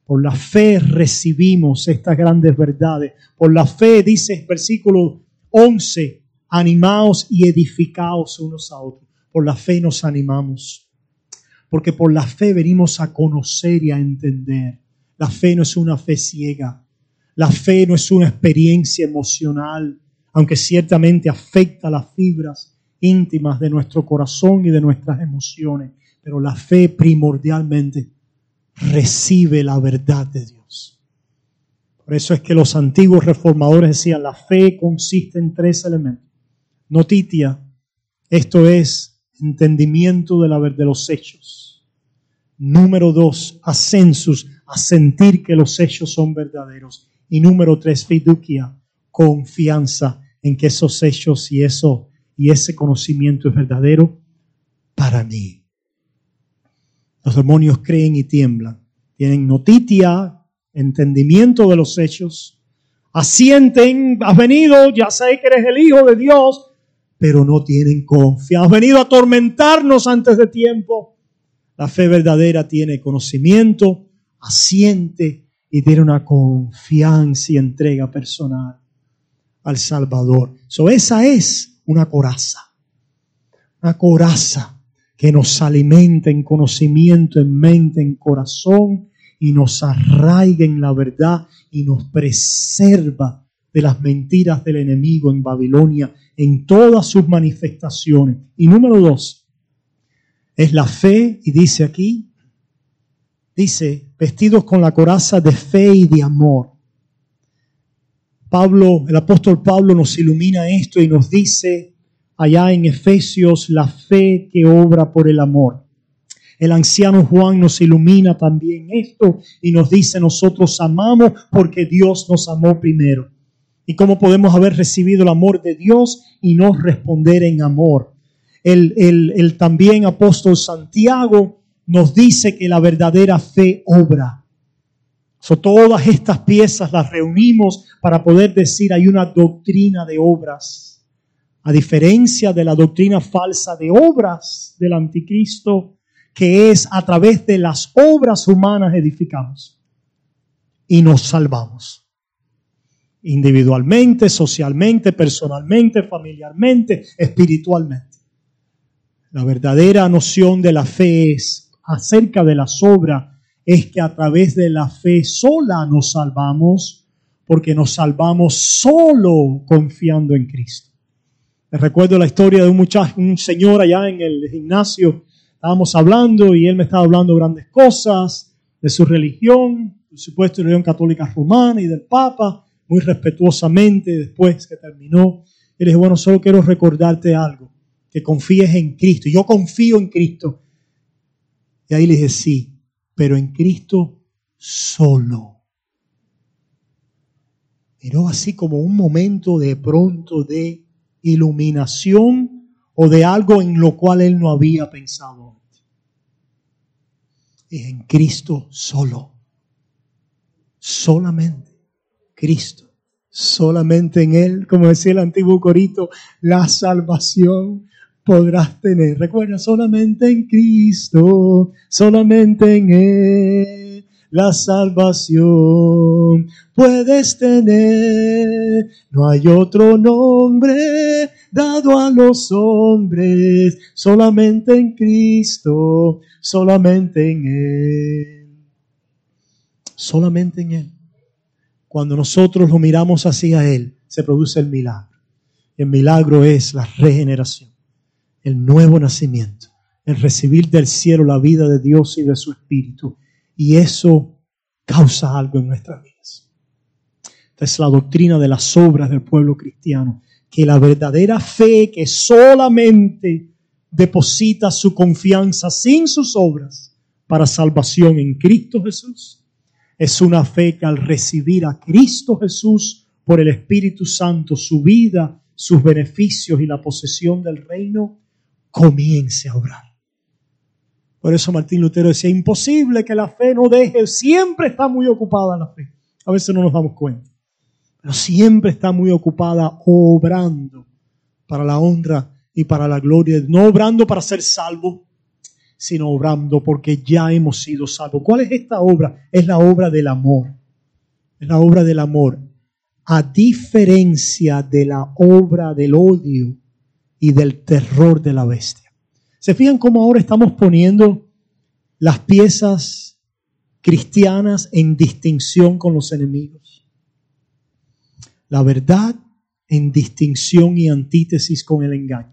Speaker 1: Por la fe recibimos estas grandes verdades. Por la fe, dice versículo 11, animaos y edificaos unos a otros. Por la fe nos animamos. Porque por la fe venimos a conocer y a entender. La fe no es una fe ciega. La fe no es una experiencia emocional, aunque ciertamente afecta las fibras íntimas de nuestro corazón y de nuestras emociones. Pero la fe primordialmente recibe la verdad de Dios. Por eso es que los antiguos reformadores decían, la fe consiste en 3 elementos. Notitia, esto es entendimiento de los hechos. Número 2, ascensus, a sentir que los hechos son verdaderos. Y número 3, fiducia, confianza en que esos hechos y ese conocimiento es verdadero para mí. Los demonios creen y tiemblan. Tienen notitia, entendimiento de los hechos. Asienten, has venido, ya sé que eres el Hijo de Dios, pero no tienen confianza. Has venido a atormentarnos antes de tiempo. La fe verdadera tiene conocimiento, asiente y tiene una confianza y entrega personal al Salvador. Esa es una coraza. Una coraza que nos alimenta en conocimiento, en mente, en corazón y nos arraiga en la verdad y nos preserva de las mentiras del enemigo en Babilonia en todas sus manifestaciones. Y número 2 es la fe, y dice aquí, vestidos con la coraza de fe y de amor. El apóstol Pablo nos ilumina esto y nos dice allá en Efesios, la fe que obra por el amor. El anciano Juan nos ilumina también esto y nos dice, nosotros amamos porque Dios nos amó primero. ¿Y cómo podemos haber recibido el amor de Dios y no responder en amor? El también apóstol Santiago nos dice que la verdadera fe obra. Todas estas piezas las reunimos para poder decir hay una doctrina de obras. A diferencia de la doctrina falsa de obras del anticristo, que es a través de las obras humanas edificamos y nos salvamos. Individualmente, socialmente, personalmente, familiarmente, espiritualmente. La verdadera noción de la fe es acerca de las obras, es que a través de la fe sola nos salvamos, porque nos salvamos solo confiando en Cristo. Les recuerdo la historia de un señor allá en el gimnasio. Estábamos hablando y él me estaba hablando grandes cosas de su religión, por supuesto, religión católica romana y del Papa, muy respetuosamente. Después que terminó, él le dije, bueno, solo quiero recordarte algo, que confíes en Cristo. Yo confío en Cristo. Y ahí le dije, sí, pero en Cristo solo. Miró así como un momento de pronto de iluminación o de algo en lo cual él no había pensado antes. Es en Cristo solo. Solamente Cristo. Solamente en Él, como decía el antiguo corito, la salvación podrás tener. Recuerda, solamente en Cristo, solamente en Él, la salvación puedes tener. No hay otro nombre dado a los hombres, solamente en Cristo, solamente en Él. Solamente en Él. Cuando nosotros lo miramos hacia Él, se produce el milagro. El milagro es la regeneración, el nuevo nacimiento, el recibir del cielo la vida de Dios y de su Espíritu. Y eso causa algo en nuestras vidas. Esta es la doctrina de las obras del pueblo cristiano. Que la verdadera fe que solamente deposita su confianza sin sus obras para salvación en Cristo Jesús, es una fe que al recibir a Cristo Jesús por el Espíritu Santo, su vida, sus beneficios y la posesión del reino, comience a obrar. Por eso Martín Lutero decía, imposible que la fe no deje, siempre está muy ocupada la fe. A veces no nos damos cuenta, pero siempre está muy ocupada obrando para la honra y para la gloria, no obrando para ser salvo, sino obrando porque ya hemos sido salvos. ¿Cuál es esta obra? Es la obra del amor. Es la obra del amor. A diferencia de la obra del odio y del terror de la bestia. ¿Se fijan cómo ahora estamos poniendo las piezas cristianas en distinción con los enemigos? La verdad en distinción y antítesis con el engaño.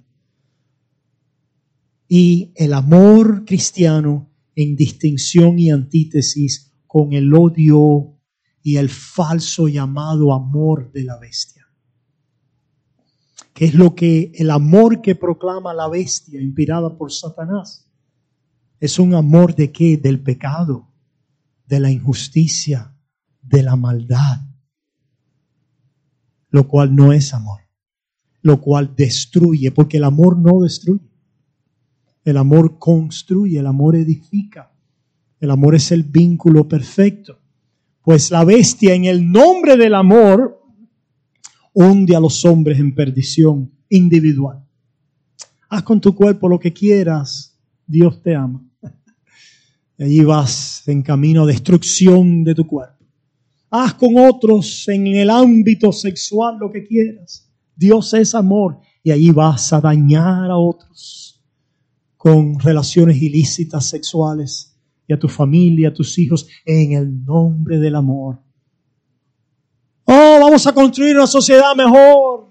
Speaker 1: Y el amor cristiano en distinción y antítesis con el odio y el falso llamado amor de la bestia. ¿Qué es lo que el amor que proclama la bestia inspirada por Satanás? Es un amor de ¿qué? Del pecado, de la injusticia, de la maldad. Lo cual no es amor. Lo cual destruye, porque el amor no destruye. El amor construye, el amor edifica. El amor es el vínculo perfecto. Pues la bestia en el nombre del amor hunde a los hombres en perdición individual. Haz con tu cuerpo lo que quieras, Dios te ama. Y allí vas en camino a destrucción de tu cuerpo. Haz con otros en el ámbito sexual lo que quieras. Dios es amor y allí vas a dañar a otros con relaciones ilícitas sexuales y a tu familia, a tus hijos, en el nombre del amor. Oh, vamos a construir una sociedad mejor.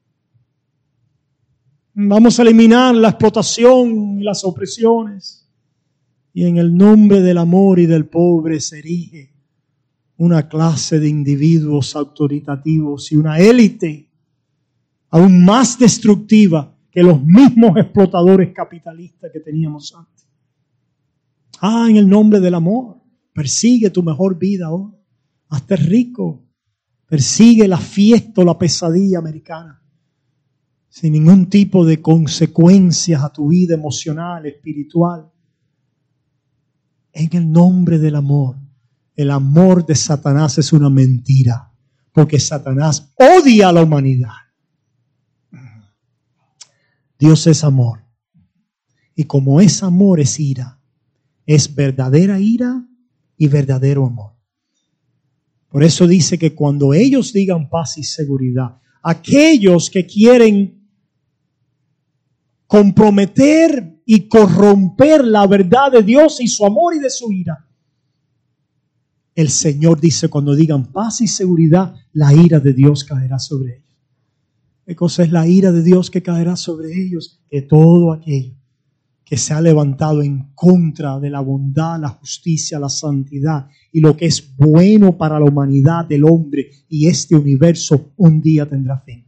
Speaker 1: Vamos a eliminar la explotación y las opresiones. Y en el nombre del amor y del pobre se erige una clase de individuos autoritativos y una élite aún más destructiva que los mismos explotadores capitalistas que teníamos antes. En el nombre del amor, persigue tu mejor vida hoy. Hazte rico. Persigue la fiesta o la pesadilla americana. Sin ningún tipo de consecuencias a tu vida emocional, espiritual. En el nombre del amor. El amor de Satanás es una mentira. Porque Satanás odia a la humanidad. Dios es amor. Y como es amor, es ira. Es verdadera ira y verdadero amor. Por eso dice que cuando ellos digan paz y seguridad, aquellos que quieren comprometer y corromper la verdad de Dios y su amor y de su ira, el Señor dice cuando digan paz y seguridad, la ira de Dios caerá sobre ellos. ¿Qué cosa es la ira de Dios que caerá sobre ellos? Que todo aquello que se ha levantado en contra de la bondad, la justicia, la santidad y lo que es bueno para la humanidad, el hombre y este universo, un día tendrá fin.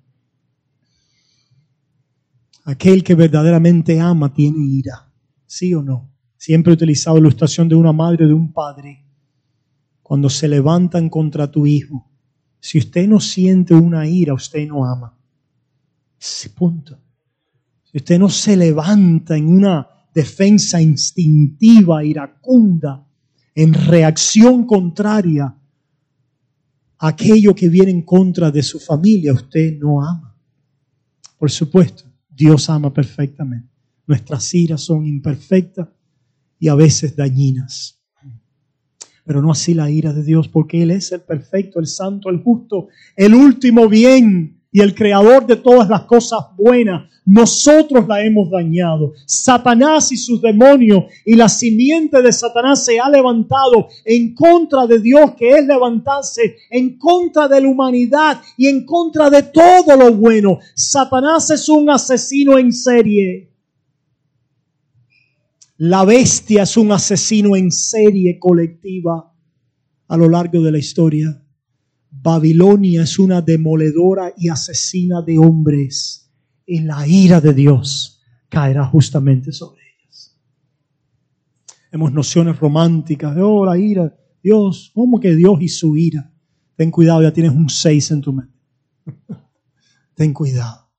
Speaker 1: Aquel que verdaderamente ama tiene ira, ¿sí o no? Siempre he utilizado la ilustración de una madre o de un padre. Cuando se levantan contra tu hijo, si usted no siente una ira, usted no ama. Ese punto. Si usted no se levanta en una defensa instintiva, iracunda, en reacción contraria a aquello que viene en contra de su familia, usted no ama. Por supuesto, Dios ama perfectamente. Nuestras iras son imperfectas y a veces dañinas. Pero no así la ira de Dios, porque Él es el perfecto, el santo, el justo, el último bien y el creador de todas las cosas buenas. Nosotros la hemos dañado. Satanás y sus demonios y la simiente de Satanás se ha levantado en contra de Dios, que es levantarse en contra de la humanidad y en contra de todo lo bueno. Satanás es un asesino en serie. La bestia es un asesino en serie colectiva a lo largo de la historia. Babilonia es una demoledora y asesina de hombres. Y la ira de Dios caerá justamente sobre ellas. Hemos nociones románticas de, la ira, Dios, ¿cómo que Dios y su ira? Ten cuidado, ya tienes un 6 en tu mente. Ten cuidado.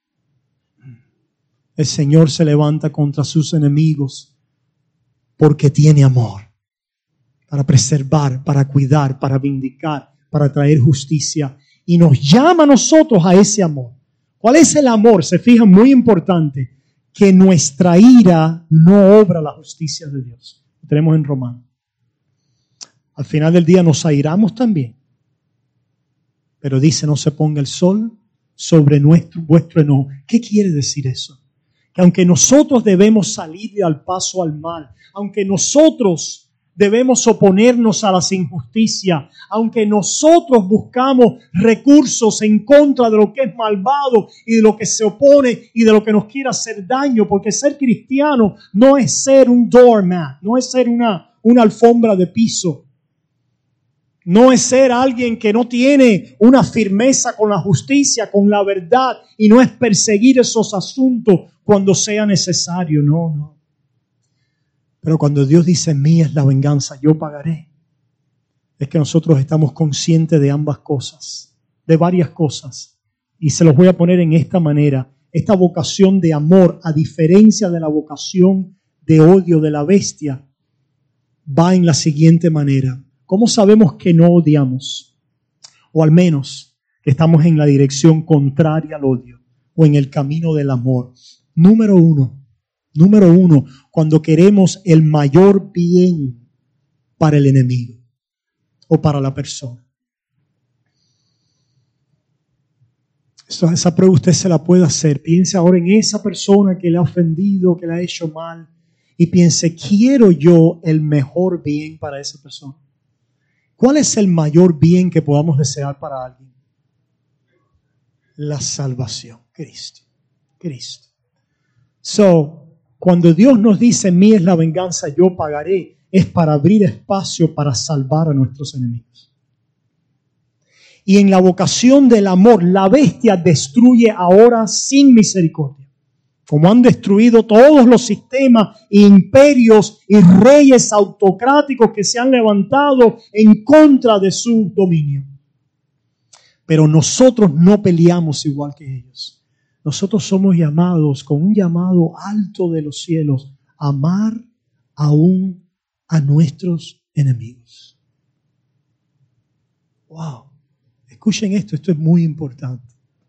Speaker 1: El Señor se levanta contra sus enemigos porque tiene amor. Para preservar, para cuidar, para vindicar, para traer justicia. Y nos llama a nosotros a ese amor. ¿Cuál es el amor? Se fijan, muy importante. que nuestra ira no obra la justicia de Dios. Lo tenemos en Romanos. Al final del día nos airamos también. Pero dice, no se ponga el sol sobre vuestro enojo. ¿Qué quiere decir eso? Que aunque nosotros debemos salir al paso al mal, aunque nosotros debemos oponernos a las injusticias, aunque nosotros buscamos recursos en contra de lo que es malvado y de lo que se opone y de lo que nos quiere hacer daño, porque ser cristiano no es ser un doormat, no es ser una alfombra de piso. No es ser alguien que no tiene una firmeza con la justicia, con la verdad, y no es perseguir esos asuntos cuando sea necesario. No. Pero cuando Dios dice, mía es la venganza, yo pagaré, es que nosotros estamos conscientes de ambas cosas, de varias cosas. Y se los voy a poner en esta manera. Esta vocación de amor, a diferencia de la vocación de odio de la bestia, va en la siguiente manera. ¿Cómo sabemos que no odiamos? O al menos que estamos en la dirección contraria al odio o en el camino del amor. Número uno, cuando queremos el mayor bien para el enemigo o para la persona. Esa prueba usted se la puede hacer. Piense ahora en esa persona que le ha ofendido, que le ha hecho mal, y piense, ¿quiero yo el mejor bien para esa persona? ¿Cuál es el mayor bien que podamos desear para alguien? La salvación, Cristo. Cuando Dios nos dice, mía es la venganza, yo pagaré, es para abrir espacio para salvar a nuestros enemigos. Y en la vocación del amor, la bestia destruye ahora sin misericordia. Como han destruido todos los sistemas, imperios y reyes autocráticos que se han levantado en contra de su dominio. Pero nosotros no peleamos igual que ellos. Nosotros somos llamados con un llamado alto de los cielos, a amar aún a nuestros enemigos. Wow. Escuchen esto es muy importante.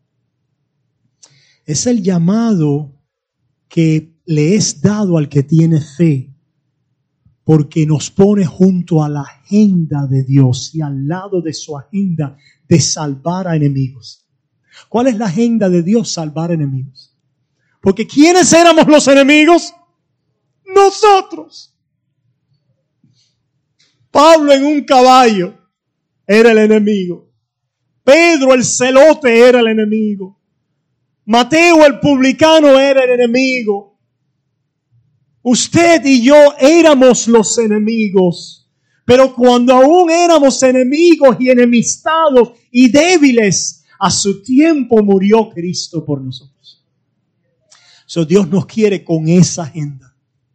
Speaker 1: Es el llamado que le es dado al que tiene fe, porque nos pone junto a la agenda de Dios y al lado de su agenda de salvar a enemigos. ¿Cuál es la agenda de Dios? Salvar enemigos. Porque ¿quiénes éramos los enemigos? Nosotros. Pablo en un caballo era el enemigo. Pedro el celote era el enemigo. Mateo el publicano era el enemigo. Usted y yo éramos los enemigos. Pero cuando aún éramos enemigos y enemistados y débiles, a su tiempo murió Cristo por nosotros. Dios nos quiere con esa agenda.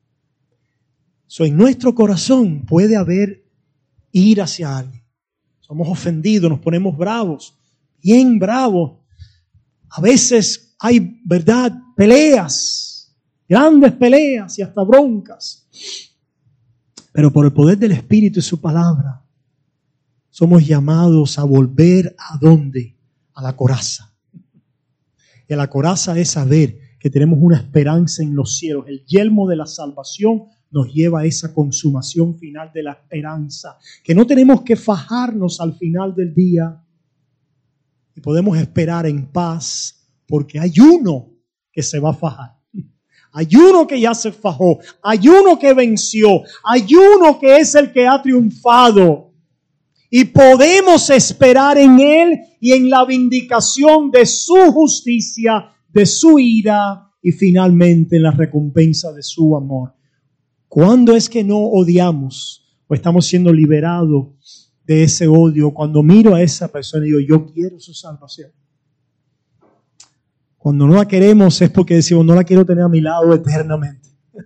Speaker 1: En nuestro corazón puede haber ira hacia alguien. Somos ofendidos, nos ponemos bravos, bien bravos. A veces hay, ¿verdad?, peleas, grandes peleas y hasta broncas. Pero por el poder del Espíritu y su palabra, somos llamados a volver ¿a dónde? A la coraza. Y a la coraza es saber que tenemos una esperanza en los cielos. El yelmo de la salvación nos lleva a esa consumación final de la esperanza. Que no tenemos que fajarnos al final del día. Y podemos esperar en paz porque hay uno que se va a fajar. Hay uno que ya se fajó. Hay uno que venció. Hay uno que es el que ha triunfado. Y podemos esperar en Él y en la vindicación de su justicia, de su ira y finalmente en la recompensa de su amor. ¿Cuándo es que no odiamos o estamos siendo liberados de ese odio? Cuando miro a esa persona y digo, yo quiero su salvación. Cuando no la queremos es porque decimos, no la quiero tener a mi lado eternamente.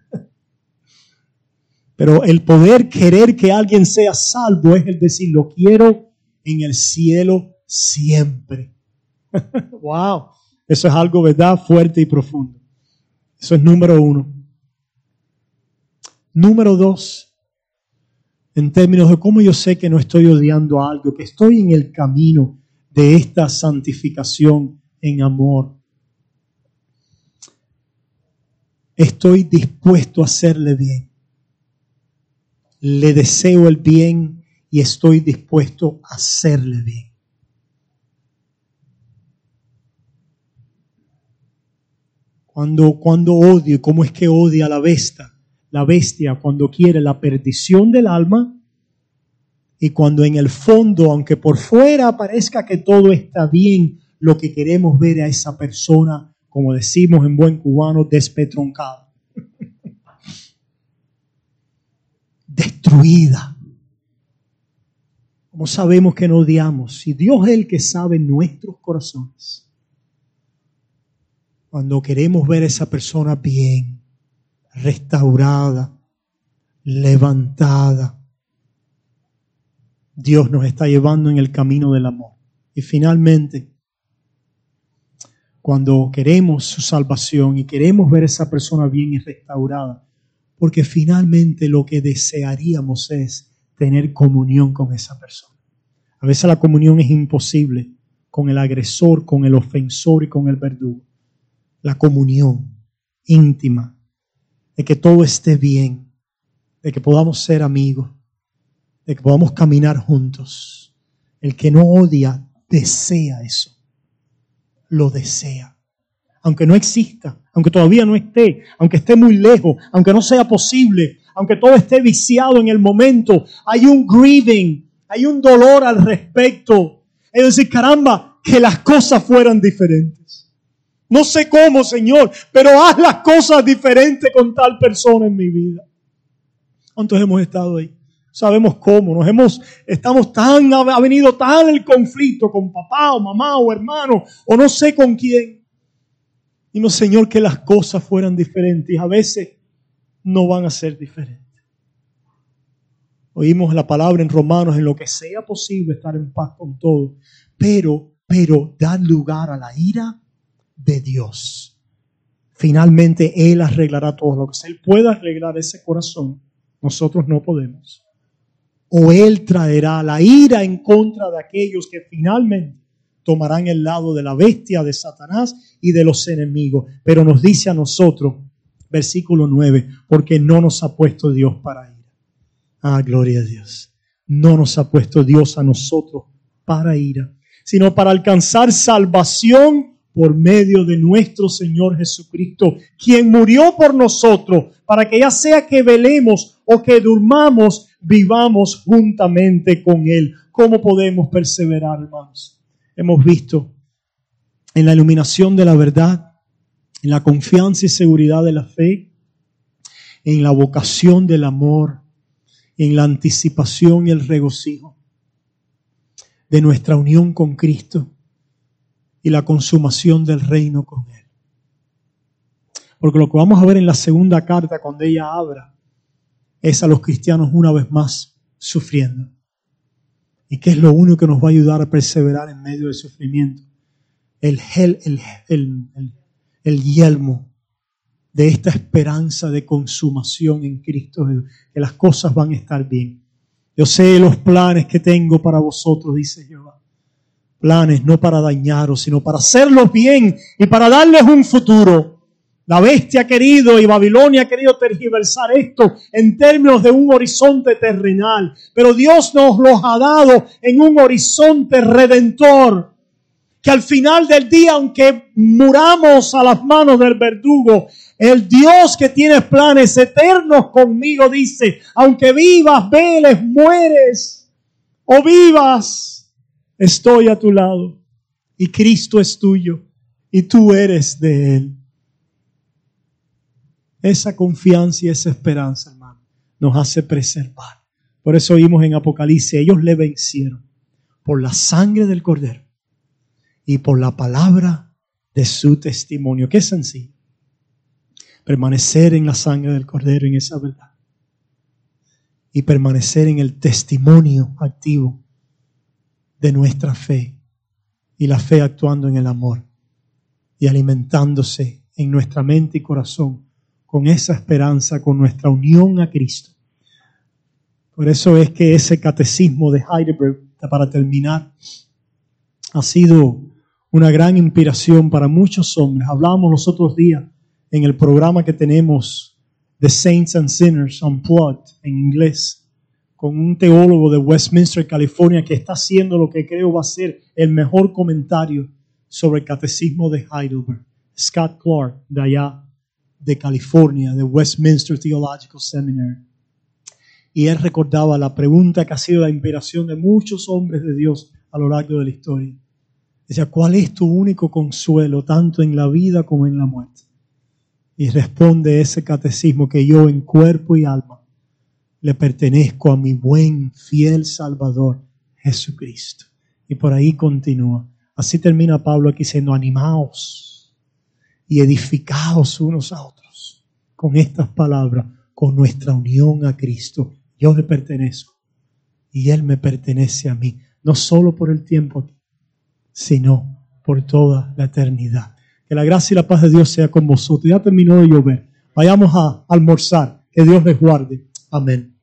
Speaker 1: Pero el poder querer que alguien sea salvo es el decir, lo quiero en el cielo siempre. Wow, eso es algo, ¿verdad?, fuerte y profundo. Eso es número uno. Número dos, en términos de cómo yo sé que no estoy odiando a algo, que estoy en el camino de esta santificación en amor. estoy dispuesto a hacerle bien. Le deseo el bien y estoy dispuesto a hacerle bien. Cuando odio, ¿cómo es que odia la bestia? La bestia cuando quiere la perdición del alma y cuando en el fondo, aunque por fuera parezca que todo está bien, lo que queremos ver a esa persona, como decimos en buen cubano, despetroncada. Destruida. ¿Cómo sabemos que no odiamos? Si Dios es el que sabe nuestros corazones. Cuando queremos ver a esa persona bien, restaurada, levantada, Dios nos está llevando en el camino del amor. Y finalmente, cuando queremos su salvación y queremos ver a esa persona bien y restaurada, porque finalmente lo que desearíamos es tener comunión con esa persona. A veces la comunión es imposible con el agresor, con el ofensor y con el verdugo. La comunión íntima, de que todo esté bien, de que podamos ser amigos, de que podamos caminar juntos. El que no odia desea eso, lo desea. Aunque no exista, aunque todavía no esté, aunque esté muy lejos, aunque no sea posible, aunque todo esté viciado en el momento, hay un grieving, hay un dolor al respecto. Es decir, caramba, que las cosas fueran diferentes. No sé cómo, Señor, pero haz las cosas diferentes con tal persona en mi vida. ¿Cuántos hemos estado ahí? Sabemos cómo, ha venido tan el conflicto con papá o mamá o hermano o no sé con quién. Y no, Señor, que las cosas fueran diferentes. Y a veces no van a ser diferentes. Oímos la palabra en Romanos, en lo que sea posible estar en paz con todo. Pero dar lugar a la ira de Dios. Finalmente Él arreglará todo lo que sea. Él puede arreglar ese corazón. Nosotros no podemos. O Él traerá la ira en contra de aquellos que finalmente tomarán el lado de la bestia, de Satanás y de los enemigos. Pero nos dice a nosotros, versículo 9, porque no nos ha puesto Dios para ira. Ah, gloria a Dios. No nos ha puesto Dios a nosotros para ira, sino para alcanzar salvación por medio de nuestro Señor Jesucristo, quien murió por nosotros, para que ya sea que velemos o que durmamos, vivamos juntamente con Él. ¿Cómo podemos perseverar, hermanos? Hemos visto en la iluminación de la verdad, en la confianza y seguridad de la fe, en la vocación del amor, en la anticipación y el regocijo de nuestra unión con Cristo y la consumación del reino con Él. Porque lo que vamos a ver en la segunda carta, cuando ella abra, es a los cristianos una vez más sufriendo. ¿Y qué es lo único que nos va a ayudar a perseverar en medio del sufrimiento? El yelmo de esta esperanza de consumación en Cristo, que las cosas van a estar bien. Yo sé los planes que tengo para vosotros, dice Jehová. Planes no para dañaros, sino para hacerlos bien y para darles un futuro. La bestia ha querido y Babilonia ha querido tergiversar esto en términos de un horizonte terrenal. Pero Dios nos los ha dado en un horizonte redentor. Que al final del día, aunque muramos a las manos del verdugo, el Dios que tiene planes eternos conmigo dice, aunque vivas, veles, mueres o vivas, estoy a tu lado y Cristo es tuyo y tú eres de Él. Esa confianza y esa esperanza, hermano, nos hace preservar. Por eso vimos en Apocalipsis, ellos le vencieron por la sangre del Cordero y por la palabra de su testimonio. Qué sencillo. Permanecer en la sangre del Cordero, en esa verdad. Y permanecer en el testimonio activo de nuestra fe. Y la fe actuando en el amor. Y alimentándose en nuestra mente y corazón con esa esperanza, con nuestra unión a Cristo. Por eso es que ese catecismo de Heidelberg, para terminar, ha sido una gran inspiración para muchos hombres. Hablábamos los otros días en el programa que tenemos The Saints and Sinners Unplugged en inglés, con un teólogo de Westminster, California, que está haciendo lo que creo va a ser el mejor comentario sobre el catecismo de Heidelberg. Scott Clark, de allá de California, de Westminster Theological Seminary. Y él recordaba la pregunta que ha sido la inspiración de muchos hombres de Dios a lo largo de la historia. Decía, ¿cuál es tu único consuelo, tanto en la vida como en la muerte? Y responde ese catecismo que yo en cuerpo y alma le pertenezco a mi buen, fiel Salvador, Jesucristo. Y por ahí continúa. Así termina Pablo aquí diciendo, animaos y edificaos unos a otros con estas palabras, con nuestra unión a Cristo. Yo le pertenezco y Él me pertenece a mí, no solo por el tiempo aquí, sino por toda la eternidad. Que la gracia y la paz de Dios sea con vosotros. Ya terminó de llover. Vayamos a almorzar. Que Dios les guarde. Amén.